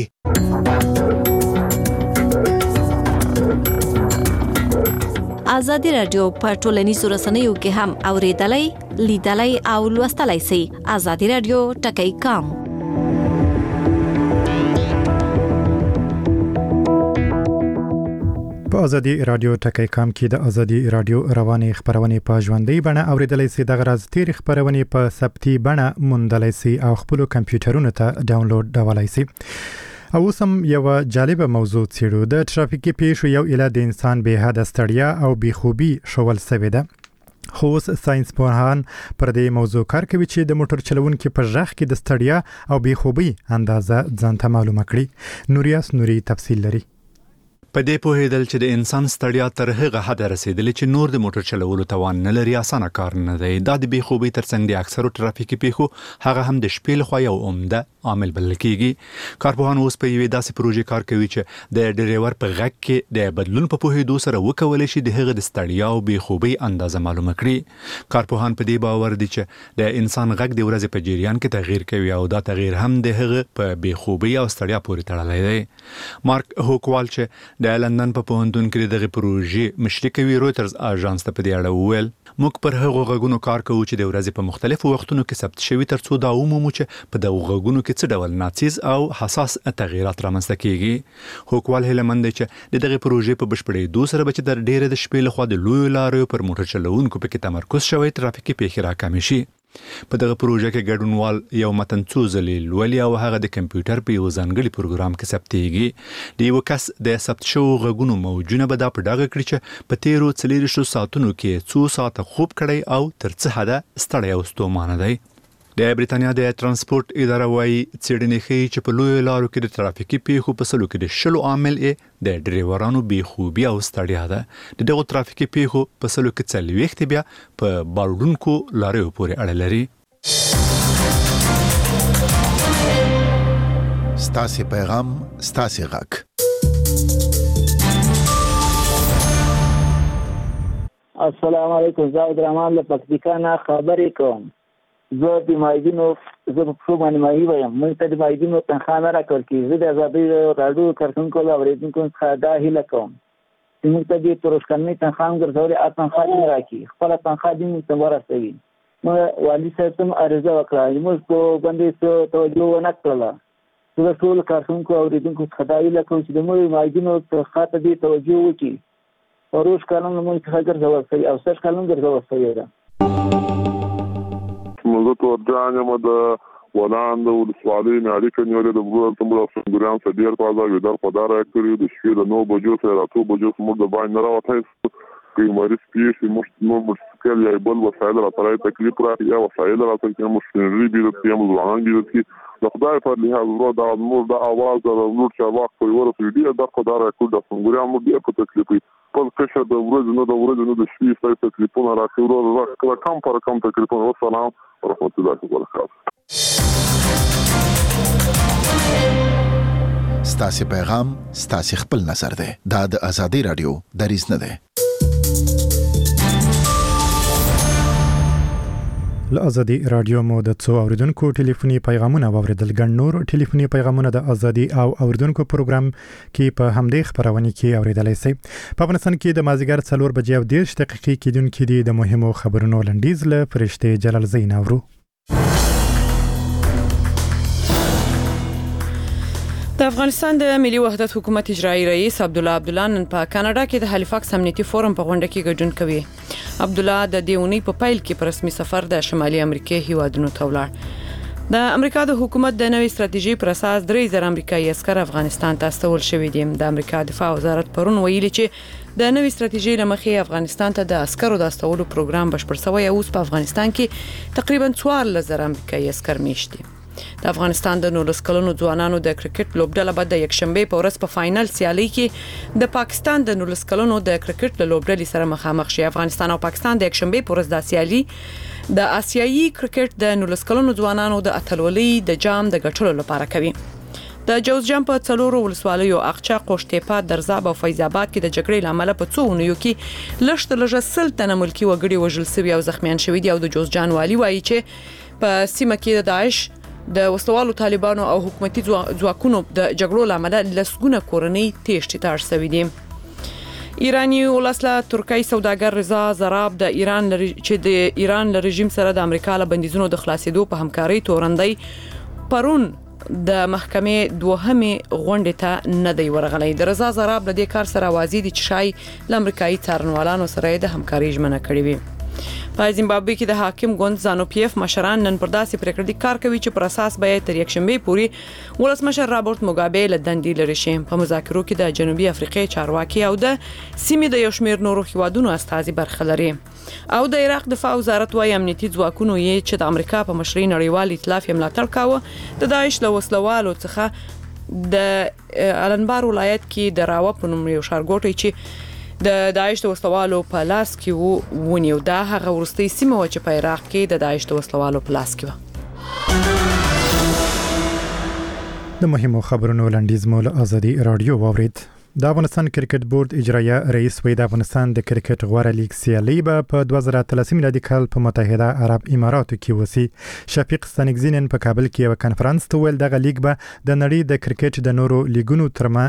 ازادي راډیو په ټولنیزو رسنیو کې هم اوریدلای، لیدلای او لوستلای شئ. ازادي راډیو ټکی کام په ازادي رادیو ټکی کام کې د ازادي رادیو روانې خبرونه په ژوندۍ بڼه اوریدلای شئ. د غرض تیر خبرونه په ثبتي بڼه موندلای شئ او خپل کمپیوټرونو ته ډاونلوډ ډولای شئ. او سم یو جالب موضوع څیړو. د ترافیکي پیښو یو اله د انسان به حد ستړیا او بېخوبي شول سوي ده. خو ساينس پوهان پر دې موضوع کار کوي چې د موټر چلونکو په ځخ کې د ستړیا او بېخوبي اندازه ځانته معلومه کړي. نوریاس نوري تفصیل لري. په دې پوهېدل چې د انسان ستړیا تر هغه حده رسېدلې چې نور د موټر چلولو توان نه لري اسانه کار نه دی. دا د بېخوبۍ ترڅنګ د اکثرو ترافیکي پیښو هغه هم د شپې لخوا یو عمده عامل بلل کېږي. کارپوهان اوس په یوې داسې پروژې کار کوي چې د ډریور په غږ کې د بدلون په پوهېدو سره وکولی شي د هغه د ستړیا او بېخوبۍ اندازه معلومه کړي. کارپوهان په دې باور دي چې د انسان غږ د ورځې په جریان کې تغییر کوي او دا تغییر هم د هغه په بېخوبۍ او ستړیا پورې تړلی دی. مارک هوکوال چې د لندن په پوهنتون کې دغه پروژې مشري کوي رويټرز اژانس ته په دې اړه وویل موږ پر هغو غږونو کار کوو چې د ورځې په مختلفو وختونو کې ثبت شوي ترڅو دا ومومو چې په دغو غږونو کې څه ډول ناڅیز او حساس تغیرات رامنځته کیږي. هوکوال هیلمند دی چې د دغه پروژې په بشپړېدو سره به چې د ډېرې د شپې لخوا د لویو لاریو پر موټر چلوونکو پکې تمرکز شوی ترافیکي پیښې راکمې شي. په دغه پروژه کې ګډونوال یو متن څو ځلې لولي او هغه د کمپیوټر په یو ځانګړي پروګرام کې ثبتېږي. د یو کس د ثبت شوو غږونو موجونه به دا په ډاګه کړي چې په تیرو څلېرویشتو ساعتونو کې څو ساعته خوب کړی او تر څه حده ستړی او ستومانه دی. د بریتانیا د ترانسپورت اداره وايي څېړنې ښیي چې په لویو لارو کې د ترافیکي پیښو په سلو کې د شلو عامل یې د ډریورانو بېخوبي او ستړیا ده. د دغو ترافیکي پیښو په سلو کې څلوېښت بیا په باروډونکو لاریو پورې اړه لري. ستاسې پیغام ستاسې غږ. السلام علیکم. زاید رحمان له پکتیکا نه خبرې کوم. زه د مایدینو زه په څو باندې مایي وایم موږ ته د مایدینو تنخوا نه راکول کېږي. زه د ازادي راډیو کارکونکو له اورېدونکو څخه دا هیله کوم چې موږ ته د پروشکلنۍ تنخوا هم ګرځولې ا تنخوا دې راکړي خپله تنخوا دې موږ ته ورسوي. موږ والي صاحب ته عریضه وکړه موږ په باندې څه توجه ونه کړله. زه د ټولو کارکونکو اورېدونکو څخه دا هیله کوم چې د موږ مایدینو تنخوا ته دې توجه وکړي. پروش کلن موږ څخه ګرځول شوي او سږ کلن ګرځول شوی ده. مزه تورجان یم د ولان د ولسوالۍ نه اړیکه نیولې د بلوړ تمړو څنګهرام څخه ډیر پازا ویدار پدار کړی د شپې د نو بجو سره راتو بجو موږ د باندې راوته کې مریض پیښې موږ نو مشکل یا بل وسایل راځي تکلیف راځي یا وسایل راځي چې موږ شنري بي د تیم ځوانان دي چې د خدای په لحاظ ورو دا نور د اواز د نور چې واخ په ورته دی د خدای راکول د څنګهرام موږ دی په تکلیف په کښه د ورځې نه د ورځې نه د شپې ستاسو تکلیفونه راځي ورو ورو کم پر کم تکلیفونه والسلام ورحمت الله وبرکاته. ستاسې پیغام ستاسې خپل نظر دی. دا د ازادي رادیو دریځ نه دی. له ازادي رادیو مو د څو اوریدونکو ټلیفوني پیغامونه واوریدل ګڼ نور ټلیفوني پیغامونه د ازادي او اوریدونکو پروګرام کې په همدې خبرونه کې اوریدلای شئ. په افغانستان کې د مازیګر څلور بجې او دېرش دقیقې کېدونکې دي د مهمو خبرونو لنډیز له فرشته جلال زین اورو. د افغانستان د ملي وحدت حکومت اجرایی رئیس عبدالله عبدالله نن په کاناډا کې د هالیفاکس امنیتي فورم په غونډه کې ګډون کوي. عبدالله د دې اونۍ په پیل کې په رسمي سفر د شمالي امریکا هیوادونو ته ولاړ. د امریکا د حکومت د نوې ستراتیژي پر اساس درې زره امریکایي عسکر افغانستان ته استول شوي دي. د امریکا دفاع وزارت پرون ویلي چې د نوې ستراتیژي لمخې افغانستان ته د عسکرو د استولو پروګرام بشپړ شوی او اوس په افغانستان کې تقریبا څوارلس زره امریکایي عسکر میشت دي. د افغانستان د نولس کلنو ځوانانو د کرکټ لوبډله به د یکشنبه په ورځ په فائنل سیالي کې د پاکستان د نولس کلنو د کرکټ لوبډلې سره مخامخ شي. افغانستان او پاکستان د یکشنبه په ورځ د سیالي د آسیایي کرکټ د نولس کلنو ځوانانو د اتلولۍ د جام د ګټلو لپاره کوي. د جوزجان په څلورو ولسوالیو اقچا، قوشتېپه، درزاب او فیض آباد کې د جګړې لامل په څو اونیو کې لږ لږ سل تنه ملکی وګړي وژل شوي او زخمیان شوي دي. او د جوزجان والی وایي چې په سیمه کې د داعش د وسوالو طالبانو او حکومتي ځواکونو د جګړو لامل لسګونه کورنۍ تېښتې ته اړ شوي دي. ایرانی ولسله ترکی سوداګر رضا زراب د ایران لري چې د ایران له رژیم سره د امریکا له بندیزونو د خلاصېدو په همکارۍ تورندۍ پرون د محکمې دوهمې غونډې ته نه دی ورغلی. د رضا زراب له دې کار سره واضح دي چې شای له امریکایي څارنوالانو سره د همکارۍ ژمنه کړې وي. په زیمبابوې کې د حاکم ګوند زانو پی اف مشران نن پر داسې پریکړه کار کوي چې پر اساس به تر یکشنبه پورې ولسمشر رابرټ موګابه له دندې لري شي. په مذاکرو کې د جنوبي افریقای چارواکي او د سیمې د یو شمېر نورو هیوادونو استازي برخه لري. او د عراق دفاع وزارت وايي امنیتي ځواکونو یې چې د امریکا په مشرۍ نړیوال ائتلاف یې ملاتړ کاوه د داعش له وسلوالو څخه د الانبار ولایت کې د راوه په نوم یو ښارګوټی چې د داعش د وسلوالو په لاس کې وو ونیو. دا هغه ورستۍ سیمه و چې په عراق کې د داعش د وسلوالو په لاس کې و. د مهمو خبرونو لنډیز مو له ازادي رادیو واورید. د افغانستان کرکټ بورډ اجرایه رئیس وی د افغانستان د کرکټ غوړه لیګ سیالي به په دوه زره اتلس میلادي کال په متحده عرب اماراتو کې وسی. شفیق ستانکزین په کابل کې یو کانفرنس ته ویل دغه لیګ به د نړۍ د کرکټ د نورو لیګونو ترما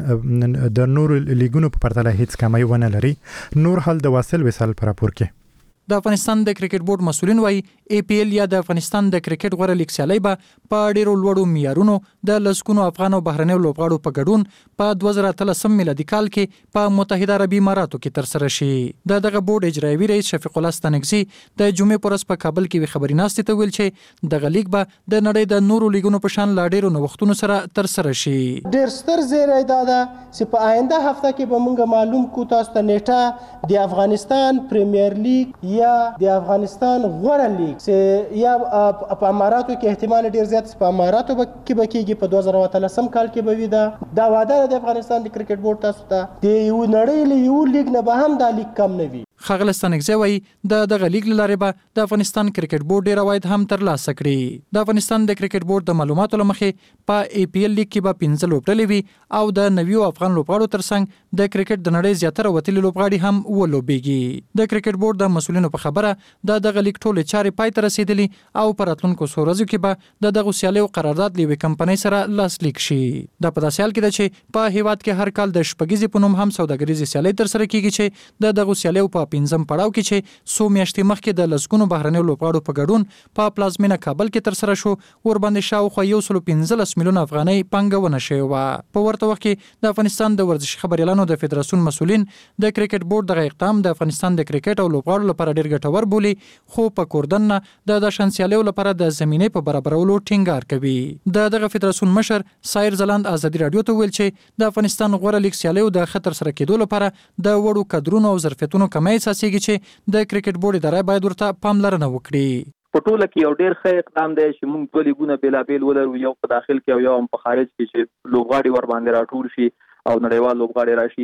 د نورو لیګونو په پرتله هیڅ کمی ونه لري. نور حل د واصل وصال پر راپور کې د افغانستان د کرکټ بورډ مسولین وایي ای پی ایل یا د افغانستان د کرکټ غوړه لیګ سیالي به په ډیرو لوړو معیارونو د لسګونو افغان او بهرنیو لوبغاړو په ګډون په دوه زره اتلس میلادي کال کې په متحده عرب اماراتو کې ترسره شي. د دغه بورډ اجرایوي رئیس شفیق الله ستانکزي د جمعې پر ورځ په کابل کې خبري ناستې ته ویل چې دغه لیګ به د نړۍ د نورو لیګونو په شان لا ډیرو نوښتونو سره ترسره شي. ډیر ستر زیری دا ده چې په آینده هفته کې به موږ معلوم کو تاسو ته نیټه د افغانستان پریمیر لیګ یا د افغانستان غوړه لیګ چې یا په اماراتو کې احتمال ډیر زیات په اماراتو کې به کېږي په دوه زره اتلسم کال کې به وي. دا دا وعده د افغانستان د کرکټ بورډ تاسو ته د یو نړۍ له یو لیګ نه به هم دا لیګ کم نه وي. ښاغلی ستانکزی وایي د دغه لیګ له لارې به د افغانستان کرکټ بورډ ډېر عواید هم ترلاسه کړي. د افغانستان د کرکټ بورډ د معلوماتو له مخې په ای پی ایل لیګ کې به پنځه لوبډلې وي او د نویو افغان لوبغاړو ترڅنګ د کرکټ د نړۍ زیاتره وتلي لوبغاړي هم ولوبېږي. د کرکټ بورډ د مسؤلینو په خبره د دغه لیګ ټولې چارې پای ته رسېدلي او په راتلونکو څو ورځو کې به د دغو سیالیو قرارداد له یوې کمپنۍ سره لاسلیک شي. دا په داسې حال کې ده چې په هیواد کې هر کال د شپږیزې په نوم هم سوداګریزې سیالۍ ترسره کېږي چې د دغو سیالیو په پنځم پړاو کې چې څو میاشتې مخکې د لسګونو بهرنیو لوبغاړو په ګډون په پلازمینه کابل کې ترسره شو ورباندې شاوخوا یو سل پنځلس میلیونه افغانۍ پانګونه شوې وه. په ورته وخت کې د افغانستان د ورزشي خبریالانو د فدراسیون مسؤلین د کرکټ بورډ دغه اقدام د افغانستان د کرکټ او لوبغاړو لپاره ډېر ګټور بولي خو په کوردن نه د داشان سیالیو لپاره د زمینې په برابرولو ټینګار کوي. د دغه فدراسیون مشر سایر زلاند ازادي رادیو ته ویل چې د افغانستان غوړه لیګ سیالیو د خطر سره کېدو لپاره د وړو کدرونو او ظرفیتونو کمی احساسېږي چې د کرکټ بورډ اداره باید ورته پاملرنه وکړي. په ټوله کې یو ډېر ښه اقدام دی چې موږ دوه لیګونه بېلابېل ولرو، یو په داخل کې او یو هم په خارج کې چې لوبغاړي ورباندې راټول شي او نړیوال لوبغاړي راشي.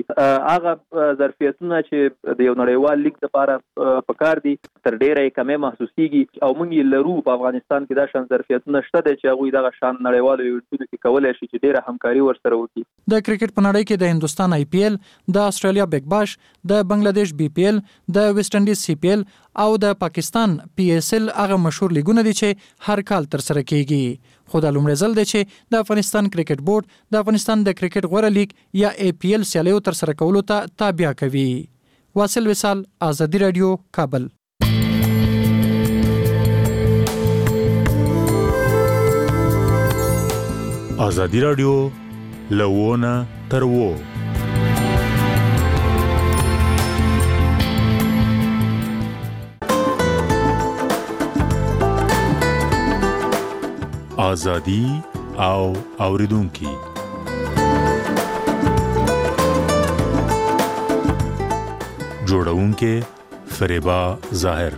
هغه ظرفیتونه چې د یو نړیوال لیګ لپاره پکار دي تر ډېره یې کمې محسوسېږي او موږ یې لرو. په افغانستان کې دا شان ظرفیتونه شته دی چې هغوی دغه شان نړیوالو ایونټونو کې کولی شي چې ډېره همکاري ورسره وکړي. د کرکټ په نړۍ کې د هندوستان آی پی ایل، د استرالیا بیګ باش، د بنگلاديش بي پی ایل، د ویسټ انډیز سی پی ایل او د پاکستان پی ایس ایل هغه مشهور لیګونه دي چې هر کال تر سره کیږي خو د لومړي ځل دی چې د افغانستان کرکټ بورډ د افغانستان د کرکټ غوره لیګ یا ای پی ایل سیالیو تر سره کولو ته تابع کوي. واصل وصال، آزادی رادیو، کابل. آزادی رادیو لوونه تر وو. آزادی او اوریدونکي. جوړونکي فریبا ظاهر.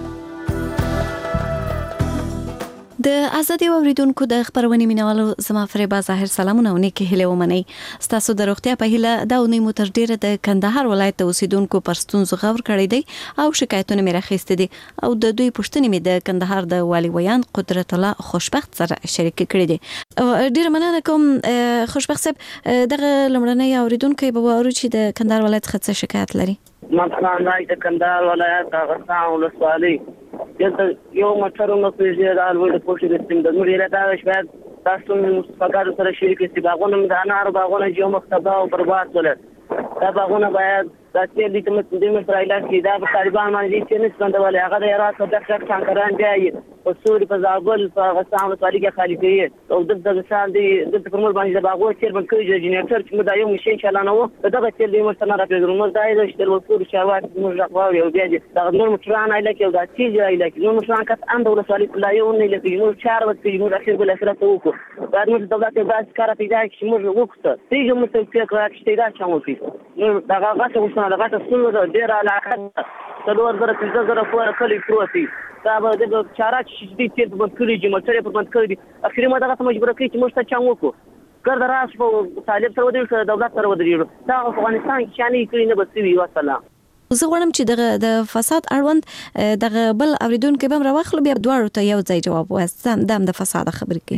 د ازادي اوریدونکو د خبرونې مینوالو زما فریبا ظاهر سلامونه او نیکه هله ومني. ستاسو د روغتیا په هیله دا ونی مو تر ډیره د کندهار ولایت اوسیدونکو پر ستونزو غور کړی دی او شکایتونه مې راخېستې دي او د دوی پوښتنې مې د کندهار د والي ویان قدرت الله خوشبخت سره شریک کړې دي. ډیره مننه کوم خوشبخت صاحب. دغه لمړنۍ اوریدونکو به وارو چې د کندهار ولایت څخه شکایت لري. مثلا د کندهار ولایت هغه ولسوالۍ دلته یو موټر نو پیژې د الوړ پوښتنه د سیم د نورې راځي شاید تاسو مستقر سره شریک سي باغونه د انار باغونه چې مختبه او برباد کړل. دا باغونه باید تاسو دې کوم د اسرائیل کې دا طالبان باندې چې نه څنګه هغه د عراق د څخه څنګه دی او سوري په زابل په غسان وسالي کې خالي کوي او د دغه شان دي د کومل باندې د باغو چیر باندې کوي جنریټر چې مدا یو ماشين چلانه وو دغه چې دې مستنه راپېږو نو دا یې چې د وسور شاوات موږ راغواړو یو دی دا نور مشران ایله کې دا چې ایله کې نو مشران کات اند وسالي لا یو نه لکه نو چار وخت یې موږ اخر بل اخر ته وکړو بعد موږ دولت د باز کار پیدا چې موږ وکړو تیګه مو ته فکر راکشته دا چمو فی نو دا هغه څه وسنه هغه څه ډیر علاقه څلور زره پنځه زره پورې کلی پروتي دا به د چاره چې دې چې په کلی چې مټره په باندې کړی اخري ما دغه مجبور کړی چې موږ ته چا وکړو ګرد راس په طالب سره ودی دولت سره ودی دا افغانستان کې شانې کړی نه بسوي وسلام. زه غواړم چې دغه د فساد اړوند دغه بل اوریدونکو به راوخلو بیا دوړو ته یو ځای جواب وستم دم د فساد خبرې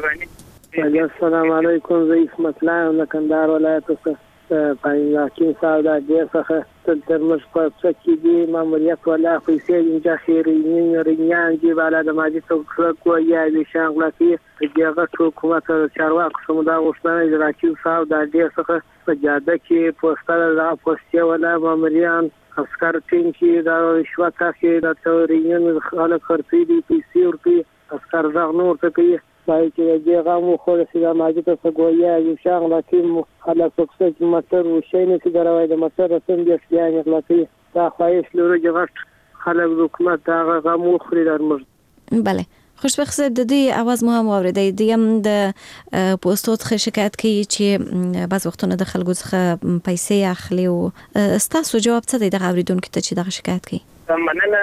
کوي. السلام علیکم. زه اسمت الله له کندهار ولایت څخه پاینځه کې ساده د څخه تر مش په څکی دی ماموریت ولا پیسې انجا خیري نه رینیان دی بالا د ماجي څوک کو یا د شانغلاتي دغه حکومت چارواکو سمدا غوښتنه راکیو صاحب د دې څخه په جاده کې پوسټر را پوسټي ولا ماموریان اسکر ټین کې دا رشوت کې د تورین خلک خرڅي دي پیسې ورته اسکر ځغ نور ته کوي پای کې دغه مو خو سیده ماجي ته څنګه یو شانغلاتي خلک څوک مټر وشینه کې دروي د مټر سم دي اشیاء غلطي دا خواهش لري چې خلک حکومت هغه غمو خوري درمر. بله خوشبخت صاحب د دې आवाज مو هم اوریدای دیم د پوسټو څخه شکایت کوي چې بعض وختونه د خلکو څخه پیسې اخلي او تاسو جواب څه دی د اوریدونکو ته چې دا شکایت کوي؟ مننه.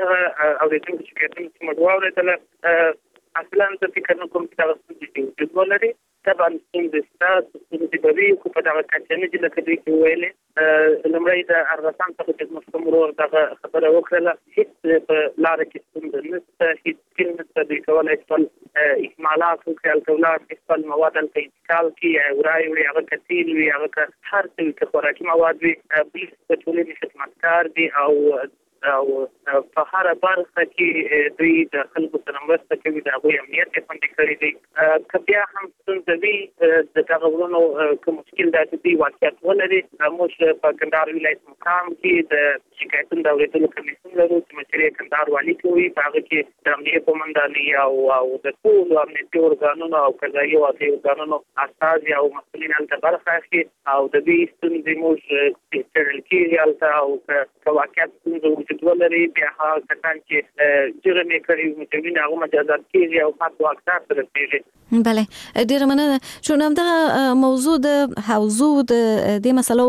اوریدونکو شکایت چې موږ واورېدل اصلا د فکر نه کوم چې تاسو دې د ولري طبعا څنګه تاسو د دې په دغه کچنه چې لکه دوی ویلې لمړی د ارغسان څخه چې موږ مرور دغه خبره وکړه هیڅ په لار کې څنګه نشته هیڅ کلمه د کولای خپل احمالات او کالکولات خپل مواد ته انتقال کې او راي وي هغه کثیر وي هغه هر څه کې خوراکي مواد وي پولیس په ټولنې خدمتګار دي او او په هر برخه کې دوی د خلکو سره مرسته کوي د هغوی امنیت یې خوندي کړی دی. که بیا هم ستونزه وي د دغه ورونو که مشکل دا چې دوی واقعیت ولري موږ په کندهار ولایت مقام کې د شکایتونو د اورېدلو کمیسیون لرو چې مشري کندهار والي کوي په هغه کې د امنیت قومندانۍ او او د ټولو امنیتي ارګانونو او قضایي او عدلي ارګانونو استازي او مسؤلین هلته برخه اخلي او د دوی ستونزې موږ څېړل کېږي هلته او که واقعیت ستونزه ولري بیا هغه کسان چې جرم یې کړی مجرمین هغه مجازات کېږي او حق او اقدار ته رسېږي. بله ډیره مننه. چون همدغه موضوع د حوزو د دې مسلو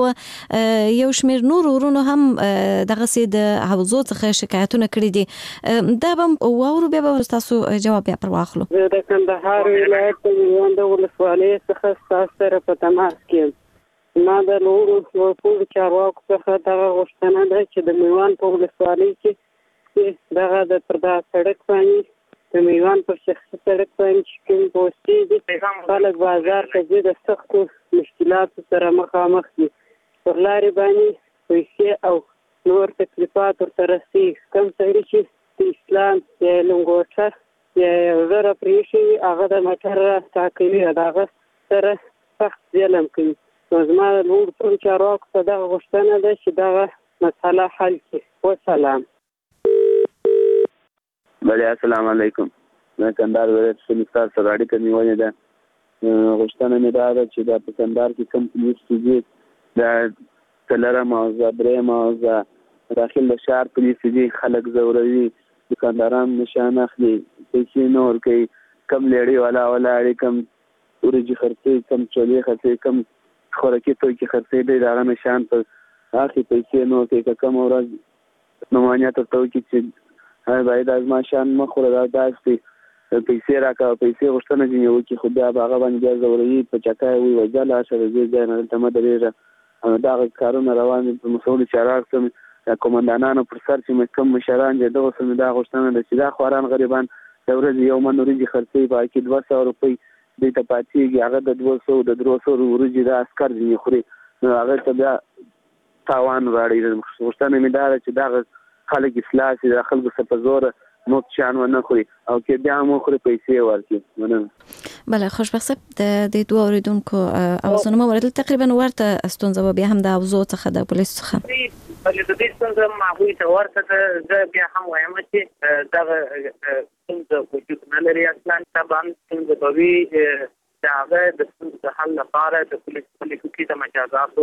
یو شمېر نور ورونو هم دغسې د حوزو څخه شکایتونه کړي دي دا به واورو بیا به تاسو جواب بیا پر واخلو. زه د کندهار ولایت د میوند ولسوالۍ څخه ستاسو سره په تماس کې یم. ما د نورو ټولو چارواکو څخه دغه غوښتنه ده چې د میوند په ولسوالۍ کې دغه د پردا سړک باندې د میوند پر شخصي سړک باندې چې کوم پوسټې دي خلک بازار ته ځي د سختو مشکلاتو سره مخامخ دي. پر لارې باندې پیسې او نور تکلیفات ورته رسي. کوم سړي چې د اسلام د لنګوټه د زره پرېښي هغه د موټر ټاکلي د هغه سره سخت ظلم کوي. نو زما د لوړ چارواکو ته دغه غوښتنه ده چې دغه مسله حل کړي. وسلام. بله السلام علیکم. زه کندهار ولایت سمستار سره اړیکه نیولې ده. غوښتنه مې دا ده چې دا په کندهار کې کوم پولیس دي د څلورم حوزه درېیم حوزه داخل د ښار پولیس دي خلک ځوروي دکانداران نشان اخلي پیسې نه ورکوي کم لیړې والا ولاړې کم ورجې خرڅوي کم چولې خرڅوي کم خوراکي توکي خرڅوي دی د هغه نشان په اخلي پیسې نه ورکوي که کومه ورځ نمانیت ورته وکړي چې باید از ما شان مه خوره دا داسې پیسې راکړه پیسې غوښتنه ځینې وکړي خو بیا به هغه باندې بیا ځوروي په چکای وي وجه لاړ شه د دې ځای نه دلته مه درېږه دغه کارونه روان دي په مسؤلو چارواکو د قومندانانو پر سر چې کوم مشران دي دغو سره مې دا غوښتنه ده چې دا خواران غریبان د ورځې یو من وریجې خرڅوي په هغه کې دوه سوه روپۍ دوی ته پاتېږي هغه د دوه سوو د درې سوو وریجې د عسکر ځینې خوري نو هغه ته بیا تاوان راړي. غوښتنه مې دا ده چې دغه خلک اصلاح شي د خلکو څخه په زوره نوت شان ونه خوري او کې بیا مو خوري پیسې ورکړي. مننه. بله خوشبخت صاحب د دې دوه اوریدونکو اوازونه مو واورېدل تقریبا ورته ستونزه به بیا هم د اوزو څخه د پولیسو څخه بلې د دې ستونزه ما هغوی ته ورته ده. زه بیا هم وایم چې دغه ستونزه وجود نه لري اصلا طبعا ستونزه به وي د هغه د ستونزو د حل لپاره د پولیس پولیسو کې د مجازاتو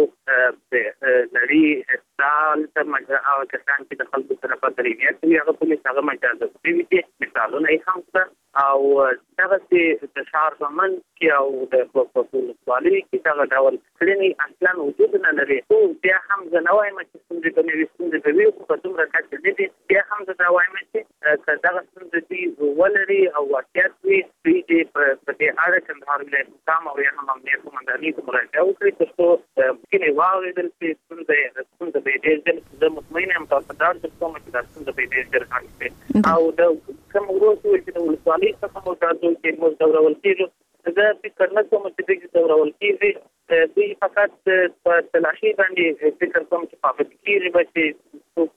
لري استعال او کسان چې د خلکو سره په تربیت کوي هغه پولیس هغه مجازات کوي چې مثالونه یې هم شته او دغسې د ښار په منځ کې او د ولسوالۍ کې دغه ډول کړنې اصلا وجود نه لري. خو بیا هم زه نه وایم چې ستونزې به نه وي ستونزې به وي خو په دومره کچه نه دي. بیا هم زه دا وایم چې که دغه ستونزې دوی ولري او واقعیت وي دوی دې په دې اړه کندهار ولایت حکام او یا هم امنیت قومندانۍ ته مراجعه وکړي تر څو ممکن یې واورېدل چې ستونزه ستونزه به یې ډېر ژر زه مطمئن یم تاسو ډاډ درکوم چې دا ستونزه به یې ډېر ژر حل کړي او د کوم ورځ چې د ولسوالۍ څخه مو راځو چې موږ ځورول کېږو زه فکر نه کوم چې دوی ځورول کېږي دوی فقط په تلاشي باندې فکر کوم چې پابند کېږي به چې څوک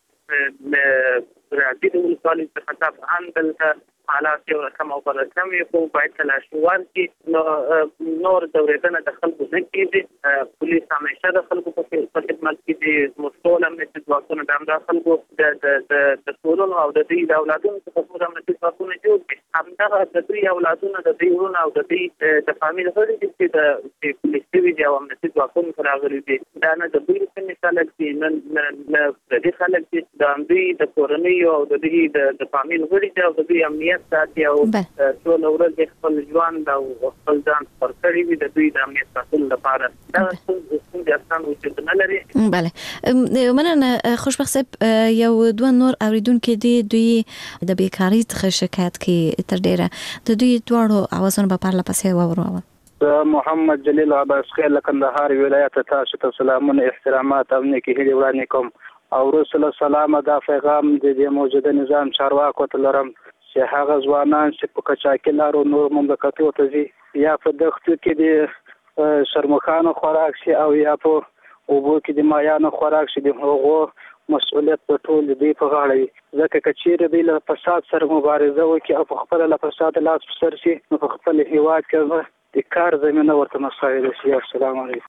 چې راځي د ولسوالۍ څخه طبعا دلته حالات یو رقم او بل رقم وي خو باید تلاشي ورکړي نو نور ځورېدنه د خلکو نه کېږي. پولیس همیشه د خلکو په خدمت کې دي زموږ ټول امنیتي ځواکونه د همدا خلکو د ټولنو او د دوی د اولادونو څخه زموږ امنیتي ځواکونه جوړ کړي. همدغه د دوی اولادونه د دوی وروڼه او د دوی د فامیل غړي دي چې د پولیس شوي دي او امنیتي ځواکونو ته راغلي دي دا نه د دوی سیمې خلک دي نه د دې خلک دي د همدوی د کورنیو او د دوی د فامیل غړي دي او د دوی امنیت ساتي او ټول ورځ خپل ژوند او خپل ځان پر کړی وي د دوی د امنیت ساتلو لپاره دا څنګه ستاسو وجود نه لري. بله مننه خوشبخت صاحب. یو دوه نور اوریدونکو دي دوی د بیکاری څخه شکایت کوي تر ډیره د دوی دواړو اوازونه په پرله پسې واورو. محمد جلیل عباس خیل کندهار ولایت تاسو ته سلامونه احترامات او نیکی هیلې وړاندې کوم او رسول سلام دا پیغام د دې موجوده نظام چارواکو ته لرم چې هغه ځوانان چې په کچاکي لارو نور مملکتو ته ځي یا په دښتو کې د شرمخانو خوراک شي او یا په اوبو کې د مایانو خوراک شي د هغو مسؤلیت په ټول دی په غاړه وي ځکه که چیرې دوی له فساد سره مبارزه وکړي او په خپله له فساد لاس په سر شي نو په خپل هېواد کې د کار زمینه ورته مساعده شي. السلام علیکم.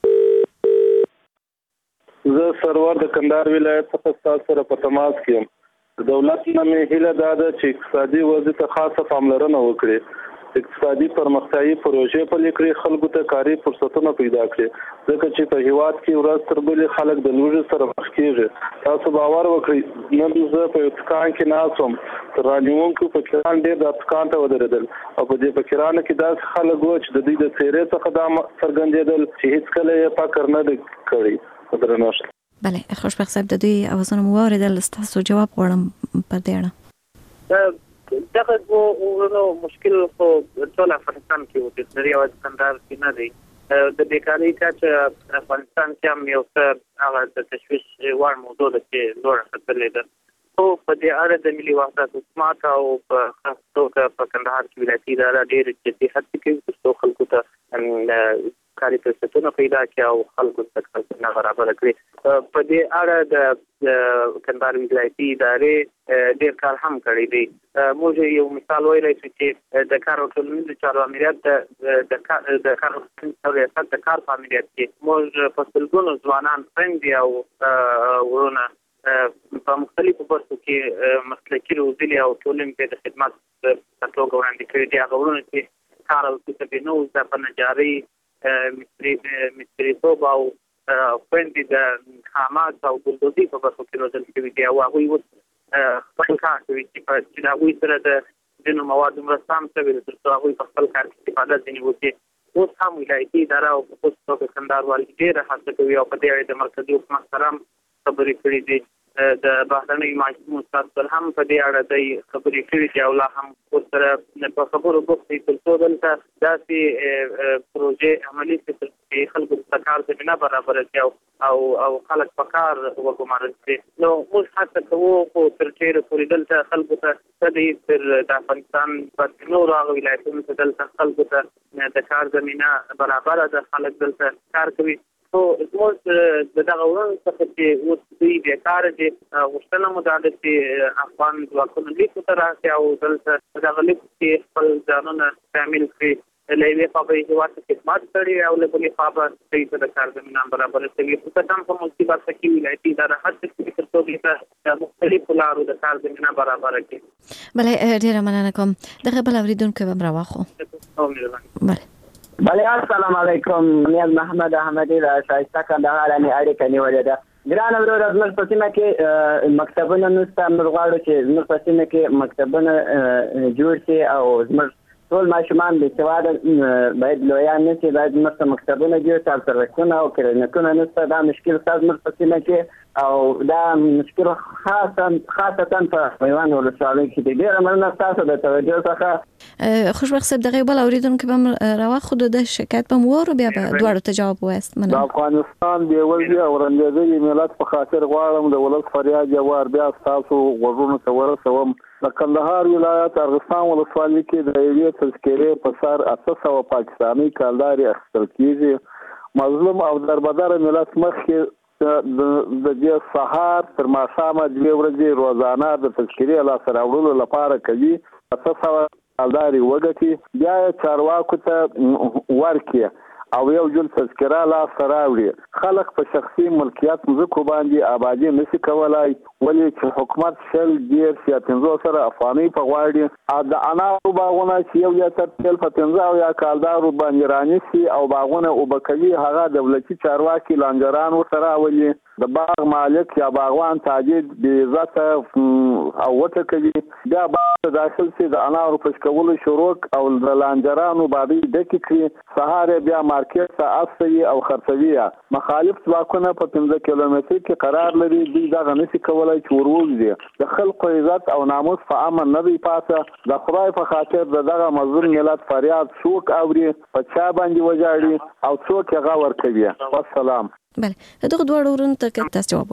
زه سرور د کندهار ولایت څخه ستاسو سره په تماس کې یم. د دولت نه مې هیله دا ده چې اقتصادي وضع ته خاصه پاملرنه وکړي اقتصادي پرمختیايي پروژې پلي کړي خلکو ته کاري فرصتونه پیدا کړي ځکه چې په هیواد کې ورځ تر بلې خلک د لوږې سره مخ کېږي. تاسو باور وکړئ نن زه په یو دکان کې ناست وم تر رانیونکو فقیران ډېر د دکان ته ودرېدل او په دې فقیرانو کې داسې خلک وو چې د دوی د څېرې څخه دا څرګندېدل چې هېڅکله یې فکر نه دی کړی. درنښت. بله خوشبخت صاحب د دوی اوازونه مو واورېدل ستاسو جواب غواړم پر دې اړه. دغه نو مشکل خو ټول افغانستان کې وجود لري او کندهار کې نه دی. د بیکارۍ کچه افغانستان کې هم یو څه هغه د تشویش وړ موضوع ده چې لوړه ختلې ده. خو په دې اړه د ملي وحدت حکومت او په خاص توګه په کندهار کې ولایتي اداره ډېرې جدي هڅې کوي تر څو خلکو ته کاري فرصتونه پیدا کړي او خلکو ته فرصتونه برابر کړي. په دې اړه د کندهار ولایتي ادارې ډېر کار هم کړی دی. موږ یو مثال ویلی شو چې د کار او ټولنیزو چارو امنیت د کار د کار او ریاست د کار په امنیت کې موږ په سلګونو ځوانان خویندې او ورونه په مختلفو برخو کې مسلکي روزلي او ټولنې ته د خدمت په توګه وړاندې کړي دي. هغه ورونه چې کار او کسب نه وزده په نجارۍ مستریتوب او خویندې د خامات او ګلدوزي په برخو کې روزل شوي دي او هغوی اوس خپل کار کوي چې د هغوی سره د ځینو موادو مرسته هم شوې ده تر څو هغوی په خپل کار کې استفاده ځینې وکړي. اوس هم ولایتي اداره او په خصوص توګه کندهار والي ډېره هڅه کوي او په دې اړه د مرکزي حکومت سره هم خبرې کړې دي. د بهرنۍ محکمو استاد سره هم په دې اړه دی خبرې کړې دي او لا هم ورسره په خبرو بوخت دي تر څو دلته داسې پروژې عملي کړي چې خلکو ته کار زمینه برابره کړي او او خلک په کار وګمارل شي. نو موږ هڅه کوو خو تر ډېره پورې دلته خلکو ته څه دی تر د افغانستان په نورو هغه ولایتونو کې دلته خلکو ته د کار زمینه برابره ده. خلک دلته کار کوي. خو زموږ د دغه ورونو څخه چې اوس دوی بېکاره دي غوښتنه مو دا ده چې افغان ځواکونه لیکو ته راشي او دلته په دغه لیکو کې خپل ځانونه شامل کړي. له یوې خوا به یې هېواد ته خدمت کړي او له بلې خوا به دوی ته د کار زمینه برابره شوي. خصوصا هم په ملکي برخه کې ولایتي اداره هڅه کوي تر څو دوی ته د مختلفو لارو د کار زمینه برابره کړي. بله ډېره مننه کوم. دغه بل اورېدونکی به هم راواخلو. بله بله السلام علیکم. نیاز محمد احمدی له ښایسته کندهار نه اړیکه نیولې ده. ګرانه وروره زموږ په سیمه کې مکتبونه نشته. موږ غواړو چې زموږ په سیمه کې مکتبونه جوړ شي او زموږ ټول ماشومان بېسواده باید لویان نه شي. باید زموږ ته مکتبونه جوړ شي او سرکونه او کلینیکونه نشته. دا مشکل ستا زموږ په سیمه کې او دا مشکل خاصتا په میوند ولسوالۍ کې دی. ډېره مننه ستاسو د توجه څخه. خوشبخت صاحب دغه بل اوریدونکو به هم راواخلو د شکایت به مو وورو بیا به دواړو ته جواب ووایست. د افغانستان بېوزلي او رنځېدلي ملت په خاطر غواړم د ولس فریاد جوار بیا ستاسو غوږونو ته ورسوم. د کندهار ولایت ارغستان ولسوالۍ کې د یوې تذکرې په سر اته سوه پاکستاني کالدارې اخیستل کېږي. مظلوم او دربدره ملت مخکې د دې سهار تر ماښامه دوې ورځې روزانه د تذکرې لاسته راوړلو لپاره کوي. اته سوه کالدارې وګټي بیا یې چارواکو ته ورکړي او یو جل تذکره لاسته راوړي. خلک په شخصي ملکیت مځکو باندې آبادي نشي کولای ولې چې حکومت شل ډېر یا پنځه سره افغانۍ په غواړي. د انارو باغونه چې یو لیتر تیل په پنځه او یا کالدارو باندې رانیسي او باغونه اوبه کوي هغه دولتي چارواکي لانجران ورته راولي. د باغ مالک یا باغوان تاجر بې عزته او وټکوي. بیا باغ ته داخل شي د انارو پشکولو شروع او د لانجرانو بادۍ ډکې کړي. سهار بیا مارکیټ ته استوي او خرڅوي. مخالف ځواکونه په پنځه کیلومتر کې قرار لري. دوی دغه نشي کولی چې ورووځي. د خلکو عزت او ناموس په امن نه دی پاته. د خدای په خاطر د دغه مظلوم ملت فریاد څوک اوري په چا باندې وجاړي او څوک یې غور کوي. والسلام. بله دغه دواړو ورونو ته تاسو جواب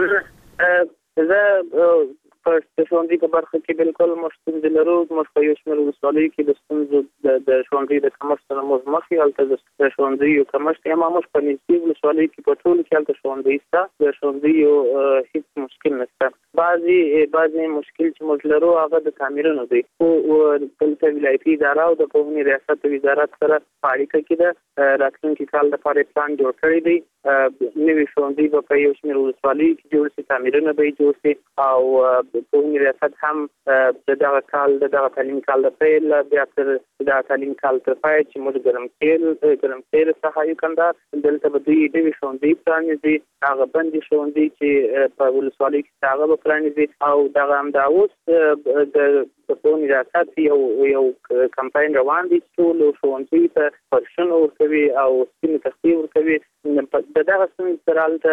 وایست. زه په ښوونځي په برخه کې بالکل موږ ستونزې لرو. موږ په یو شمېر ولسوالیو کې د ستونزو د ښوونځي د کمښت سره موږ مخ یو. هلته د ښوونځیو کمښت یم. موږ په نږدې ولسوالیو کې په ټولو کې هلته ښوونځي شته. د ښوونځیو هېڅ مشکل نشته. بعضې بعضې مشکل چې موږ لرو هغه د تعمیرونو دی. خو دلته ولایتي اداره او د پوهنې ریاست وزارت سره په اړیکه کې ده. راتلونکي کال دپاره یې پلان جوړ کړی دی. نوي ښوونځي به په یو شمېر ولسوالیو کې جوړ شي. تعمیرونه به یې جوړ شي او پوهنې ریاست هم د دغه کال د دغه تعلیم کال د پیل بیا تر دغه تعلیم کال تر پای چې موږ ګرمسیر ګرمسیر څخه یو کندهار دلته به دوی نوي ښوونځي پرانیزي. هغه بندي ښوونځي چې په ولسوالۍ کې هغه به پرانیزي او دغه همدا اوس د پوهنې ریاست یو یو کمپاین روان دی چې ټولو ښوونځیو ته فرشونه ورکوي او سپینې تختې ورکوي. د دغه ستونزې سره هلته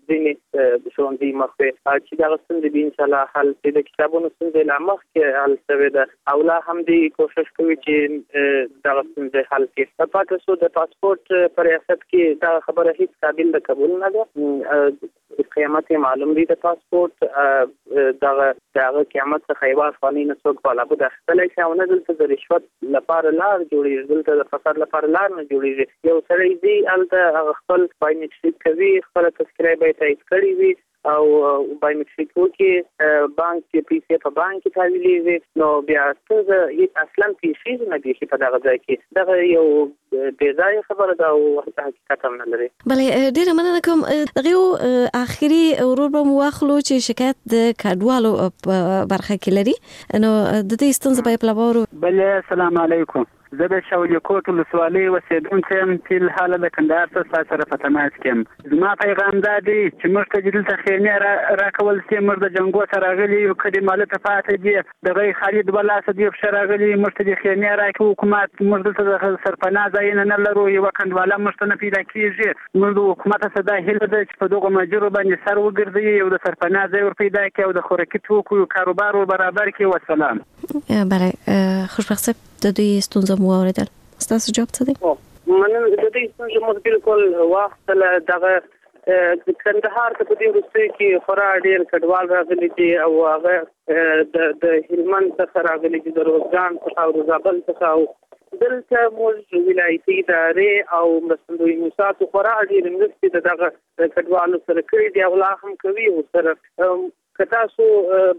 ځینې ښوونځي مخ وي چې دغه ستونزې به انشاءالله حل شي. د کتابونو ستونزې لا مخکې حل شوې ده او لا هم دوی کوشش کوي چې دغه ستونزې حل کړي. پاتې شو د پاسپورت په ریاست کې دغه خبره هېڅ قابل د قبول نه ده. قیامت یې معلوم دی. د پاسپورت دغه د هغه قیامت څخه یوه افغانۍ نه څوک ملک په لابد اخیستلی شي او نه دلته د رشوت لپاره لار جوړېږي، دلته د فساد لپاره لار نه جوړېږي. یو سړی دی هلته هغه خپل بایومټریک کوي، خپله تذکره به یې تایید کړې وي او بایومټریک وکړي، بانک کې پیسې په بانک کې تحویلېږي، نو بیا ستونزه اصلا پیسې نه بیخي په دغه ځای کې. دغه یو بې ځایه خبره ده او حقیقت هم نه لري. بلې ډېره مننه کوم. دغه یو آخري ورور به مو واخلو چې شکایت د کډوالو په برخه کې لري، نو د دې ستونزه به یې په لابورو. بلې السلام علیکم، زه د شولې کوټ ولسوالۍ اوسېدونکی یم چې الحاله د کندهار څخه ستاسو سره په تماس کې یم. زما پیغام دا دی چې موږ ته دلته خیمې راکول شي، موږ د جنګو څخه راغلي یو، کډې مالته پاتې دي، دغه خالي دوه لاسه دي پښه راغلي، موږ ته د خیمې راکړي حکومت، موږ دلته د سرپناه ځایونه نه لرو، یوه کنډواله موږ ته نه پیدا کېږي. موږ د حکومت څخه دا هیله ده چې په دغو مجرو باندې سر وګرځوي، یو د سرپناه ځای ور پیدا کړي او د خوراکي توکو کاروبار ور برابر کړي. والسلام. بله خوشبخت صاحب، د دوی ستونزه مو واورېدل، ستاسو جواب څه دی؟ مننه. د دې ستونزه مو بالکل واخیستله. دغه د کندهار ته په دې وروستیو کې خورا ډېر کډوال راغلي دي او هغه د هلمند څخه راغلي دي، د روزګان څخه او د زابل څخه، او دلته موږ ولایتي ادارې او مرستندوی موسساتو خورا ډېرې مرستې د دغه کډوالو سره کړي دي او لا هم کوي ورسره. که تاسو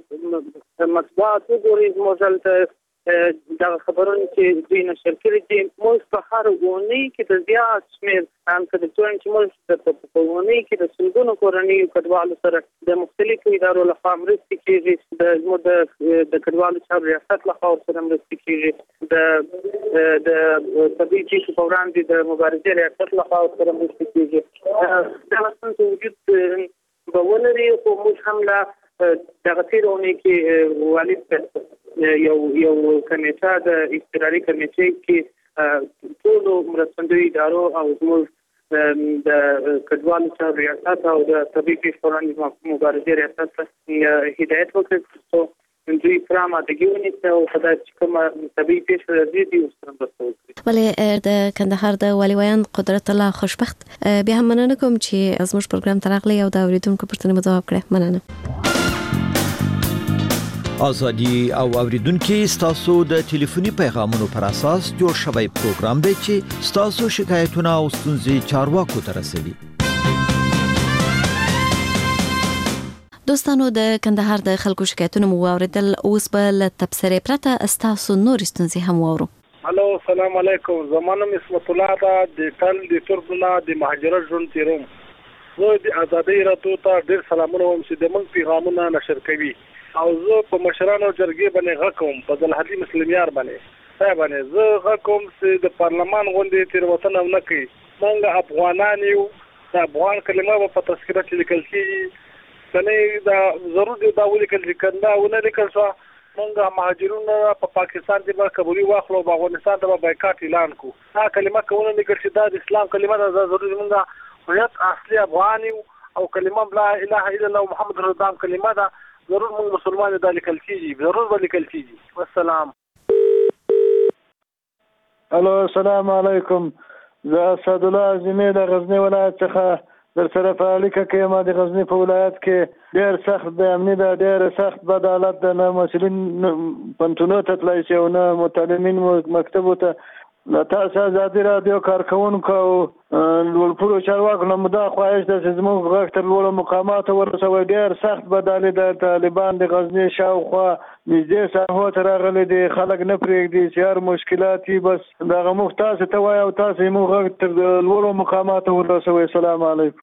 مطبوعات وګورئ، زموږ هلته دغه خبرونه چې دوی نشر کړي دي، موږ په هر اونۍ کې د زیات شمېر هم که د دویم چې موږ په اونۍ کې د سلګونو کورنیو کډوالو سره د مختلفو ادارو لخوا مرستې کېږي، د زموږ د کډوالو چارو ریاست لخوا ورسره مرستې کېږي، د د طبیعي پیښو په وړاندې د مبارزې ریاست لخوا ورسره مرستې کېږي. دغه ستونزې وجود به ولري، خو موږ هم لا دغه تېره اونۍ کې والد یو یو کمیټه د اضطراري کمیټې کې ټولو مرستندویو ادارو او زموږ د کډوالو چارو ریاست او د طبیعي پیښو په وړاندې مبارزې ریاست ته هدایت وکړي څو دوی پوره آمادګي ونیسي او په داسې چې کومه طبیعي پیښه راځي دوی ورسره مرسته وکړي. ولې د کندهار د والي ویان قدرت الله خوشبخت، بیا هم مننه کوم چې زموږ پروګرام ته راغلی او د اورېدونکو پوښتنې مو ځواب کړې. مننه. ازادي او اوریدونکو ستاسو د ټلیفوني پیغامونو پر اساس جوړ شوی پروګرام دی چې ستاسو شکایتونه او ستونزې چارواکو ته رسوي. دوستانو، د کندهار د خلکو شکایتونه مو واوریدل، اوس به له تبصرې پرته ستاسو نور ستونزې هم واورو. هلو، السلام علیکم. زما نوم اسمت الله ده، د تل د تربونه د مهاجرت ژوند تیروم. زه د ازادۍ راډیو ته ډېر سلامونه وایم چې د موږ پیغامونه نشر کوي او زه په مشرانو جرګې باندې غږ کوم، په ذوالحدي مسلمیار باندې صاحب باندې زه غږ کوم چې د پارلمان غونډې تېروتنه ونه کوي. موږ افغانان یو، د افغان کلمه به په تذکره کې لیکل کېږي، کنه دا ضرور دی دا ولیکل چې کنده ونه لیکل شوه، موږ مهاجرون په پاکستان کې به قبولي واخلو، په افغانستان ته به بایکاټ اعلان کړو. دا کلمه که ونه لیکل چې دا د اسلام کلمه ده، دا ضروري موږ هویت اصلي افغان یو او کلمه لا اله الا الله محمد رسول الله کلمه ده، ضرور موږ مسلمان دا لیکل کېږي، ضرور به لیکل کېږي. والسلام. الو، السلام علیکم. زه اسد الله عظیمي د غزنی ولایت څخه در سره په اړیکه کې یم. د غزنی په ولایت کې ډېر سخت بې امني ده، ډېر سخت بد حالت ده، نه مسؤلین پوهنتونونو ته تللی شي او نه متعلمین مکتبو ته. له تاسو ازادي راډیو کارکوونکو او لوړپوړو چارواکو نه مو دا خواهش ده چې زموږ غږ تر لوړو مقاماتو ورسوئ. ډېر سخت بد حالي ده، طالبان د غزني شاوخوا نږدې ساحو ته راغلي دي، خلک نه پرېږدي چې هر مشکلات وي، بس دغه موږ تاسو ته وایو او تاسو یې موږ غږ تر لوړو مقاماتو ورسوئ. السلام علیکم.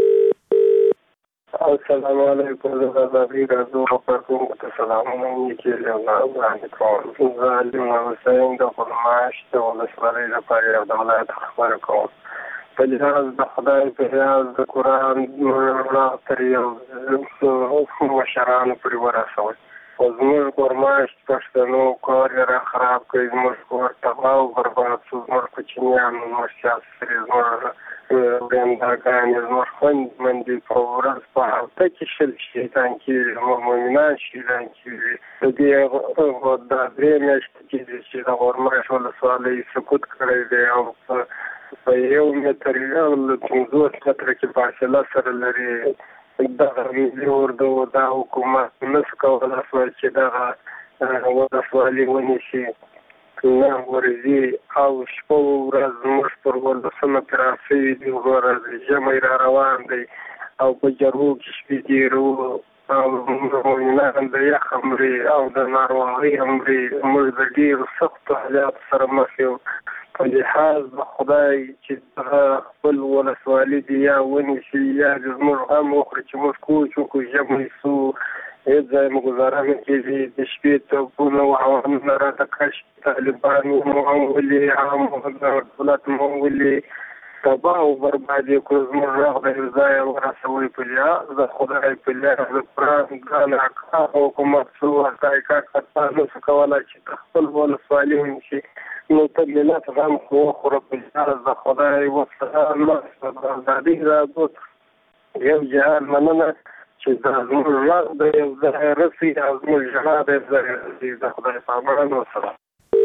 السلام علیکم. زه د ازادۍ راډیو کارکوونکو ته سلامونه نیکې او وړاندې کوم. زه علي حسین د خرماش د ولسوالۍ لپاره یو د ولایت خبره کوم. په لحاظ د خدای په ریاض د قرآن رڼا تر یو مشرانو پورې ورسوئ. خو زموږ خرماش پښتنو کار یې را خراب کړی، زموږ کور تباه او برباد شو، زموږ کوچنیان، زموږ سیاسري، زموږ ورېنداګانې، زموږ خویندې مندې په ورځ په هفته کې شل شهیدان کېږي، زموږ مؤمنان شهیدان کېږي. د دې دا درې میاشتې کېږي چې د غورماش ولسوالۍ سقوط کړی دی او په یو متر له پنځوس متره کې فاصله سره لري. دغه ملي اردو دا حکومت نشو کولی چې دغه ولسوالي ونیسي نه ورځي او شپه ورځ موږ پر ولسمه تراسي دی ورځ ژمی را روان دی او په جرو کې شپې تیرو او موږ د یخ امري او د ناروغۍ امري موږ د ډېرو سختو حالات سره مخ یو په لحاظ د خدای چې خپل ولسوالي دی یا ونیسي یا زموږ هم وکړي چې موږ کوچ وکړو ژمی سو هیڅ ځای مو ګزاره نه کېږي د شپې توپونه وهوانونه راته کشف طالبان مو هم ولي هم دولت مو ولي تباه او برباد یې کړو زموږ غږ د یو ځایه ورسوئ په لحاظ د خدای په لحاظ د قرآن ګران اکا حکومت څو ورته کاکا تا نشو کولی چې ته خپل ولسوالي ونیسي نو ته ملت غم خو وخوره په لحاظ د خدای وسلام ازادي راځو یو جهان مننه چې دا زموږ غږ د یو ځای رسي او زموږ ژړا د یو ځای رسي د خدای په امان وسلام.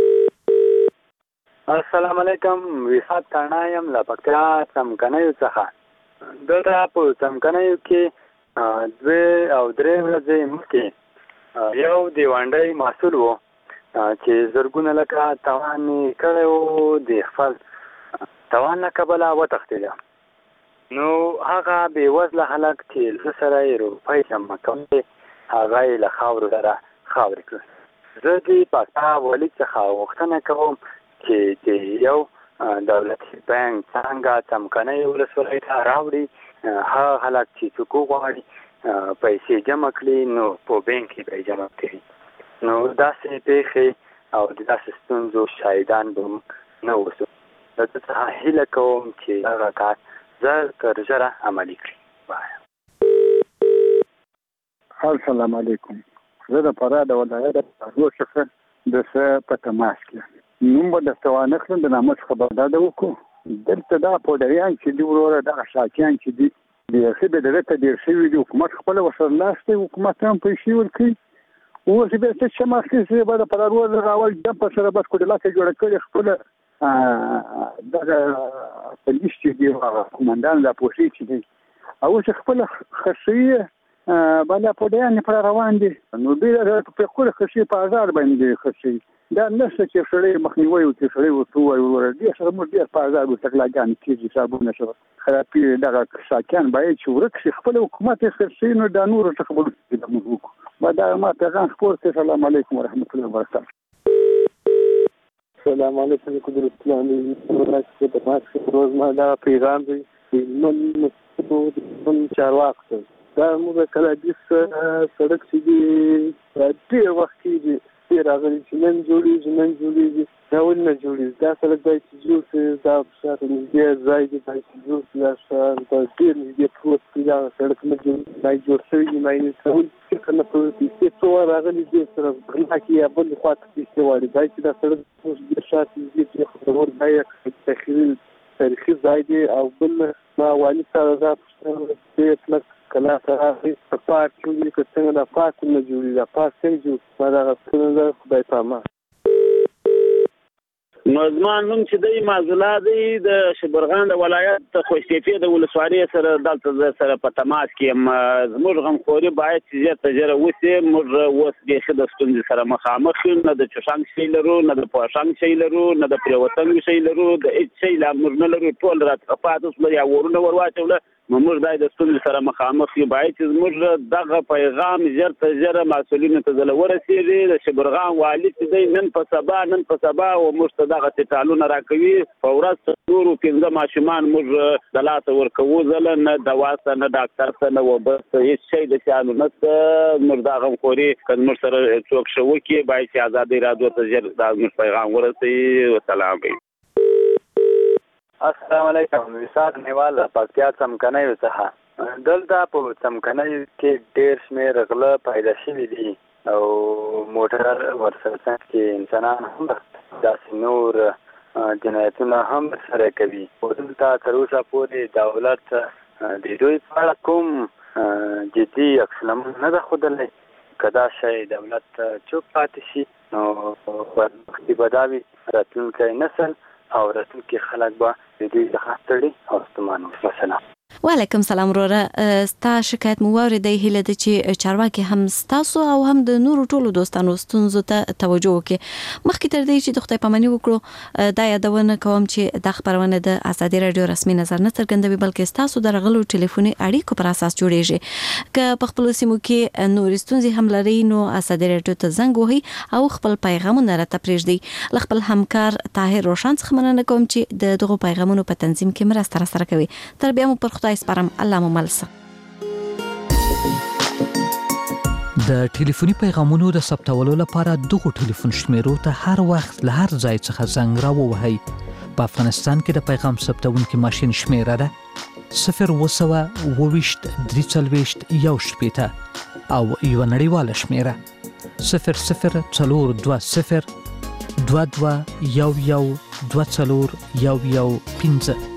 السلام علیکم. وسات کاڼه یم له پکتیا څمکنیو څخه. دلته په څمکنیو کې دوه او درې ورځې مخکې یو دیوانډی محصول و چې زرګونه لکه تاوان یې کړی و د خپل تاوان له کبله وتښتېده. نو هغه بېوزله هلک چې له سره یې روپۍ جمع کولې هغه یې له خاورو سره خاورې کړل. زه د پاکستان والي څخه غوښتنه کوم چې د یو دولتي بانک څنګه څمکنۍ ولسوالۍ ته راوړي هغه هلک چې څوک وغواړي پیسې جمع کړي نو په بانک کې به یې جمع کړي. نو داسې پیښې او د داسې ستونزو شاهدان به نه اوسو. زه څخه هیله کوم چې هغه کار زر تر ژره عملي کړي. السلام علیکم. زه د فراه د ولایت د فراه څخه د څه په تماس کې نوم به درته وانخلم د نامه څخه به ډاډه وکړو. دلته دا پوډریان چې دي وروره دغه شاکیان چې دي بیخي به دغه ته ډېر شوي دي. حکومت خپله ورسره لاس دی. حکومت هم پیسې ورکوي. اوس بیا څه چې مخکې چې به د فراه راول جمپ سره بس کوډلاکه جوړه کړې خپله دغه پولیس چې دي قومندان لا پوسې چې دي او چې خپله خرڅوي بالا پوډیان پر روان دي. نو بیا په خپله خرڅوي په هزار باندې خرڅوي. دا نشته چې سړی مخنیوی وکړي سړی ورته ووایي وروره ډېر سره موږ ډېر په هزار ورته غلاګانې کېږي حسابونه سره خرابي دغه ساکیان باید چې ورک شي خپله حکومت یې خرڅوي نو دا نورو څخه به موږ وکړو. دا ما پیغام خپور کړی. السلام علیکم ورحمت الله وبرکاته. السلام علیکم قدرت الله ورحمت روز ما دا پیغام دی نن نن چارواکو دا موږ کله د سړک چې دی ډېر وخت کېږي ډېر راغلی چې نن جوړېږي نن جوړېږي دا ولې نه جوړېږي. دا سړک باید چې جوړ شي دا شاته نږدې ځای دی باید چې جوړ شي دا ډېر نږدې پروت دی. دا سړک نه جوړ باید جوړ شوی وي باید ټول فکر نه کوي پیسې څو راغلي دي سره غلا کې یا بل خوا ته پیسې واړي باید چې دا سړک ډېر شاته نږدې دی خبر باید تخیل تاریخي ځای دی او بل ما والي سره دا پښتنه کله سره په پارک کې چې څنګه دا پارک نه جوړي دا پارک څنګه جوړ ما دا څنګه خدای پامه. نو زما نوم چې دی معزولا دی د شبرغان د ولایت خوشتیپې د ولسوالۍ سره دلته سره په تماس کې یم. زموږ غمخوري باید چې زیاته جره وسي. موږ اوس بیخي د ستونزې سره مخامخ یو. نه د چوشنګ شی لرو نه د پوشنګ شی لرو نه د پریوتنګ شی لرو د هیڅ شی لا موږ نه لرو. ټول راته پاتې اوس یا ورونه ورواچوله نو موږ دا د ستونزې سره مخامخ یو. باید چې زموږ دغه پیغام ژر تر ژره مسؤلینو ته ځله ورسېږي. د شبرغان والي چې دی نن په سبا نن په سبا او موږ ته دغه ټالونه راکوي په ورځ څلورو پنځه ماشومان موږ د لاسه ورکوو ځله نه دوا ته نه ډاکټر ته نه اوبه ته هېڅ شی د شیانو نشته. موږ دا غمخوري که زموږ سره څوک ښه وکړي باید چې ازادۍ راډیو ته ژر دا زموږ پیغام ورسوي. وسلام. السلام علیکم. وسات نیوال پکتیا څمکنیو څخه. دلته په څمکنیو کې ډېر شمېر غله پیدا شوي دي او موټر ورسره کې انسانان هم داسې نور جنایتونه هم سره کوي. دلته تر اوسه پورې دولت د دوی په اړه کوم جدي عکس العمل نه ده ښودلی. که دا شی دولت چوپ پاتې شي نو وختي به دا وي راتلونکی نسل او راتلونکي خلک به د دوی څخه ستړي او ستومان وي. مثلا وعلیکم سلام وروره ستا شکایت مو واورېدی هیله ده چې چارواکي هم ستاسو او هم د نورو ټولو دوستانو ستونزو ته توجه وکړي. مخکې تر دې چې د خدای پاماني وکړو دا یادونه کوم چې د خبرونه د ازادي رادیو رسمي نظر نه څرګندوي بلکې ستاسو د رغلو ټلیفوني اړیکو پر اساس جوړیږي. که په خپل سیمو کې نور ستونزې هم لري نو ازادي رادیو ته زنګ وهي او خپل پیغامونه راته پرېږدي. خپل همکار طاهر روشن څخه مننه کوم چې د دغو پیغامونو په تنظیم کې مرسته راسره کوي. تر بیا مو پر خدای سپارم. الله مو ملسه. د ټلیفوني پیغامونو د ثبتولو لپاره دغه ټلیفون شمیرو ته هر وخت له هر ځای څخه زنګ راووهئ. په افغانستان کې د پیغام ثبتونکي ماشین شمیره ده صفر اوه سوه اوه ویشت درې څلوېښت یو شپېته او یوه نړیواله شمیره صفر صفر څلور دوه صفر دوه دوه یو یو دوه څلور یو یو پنځه.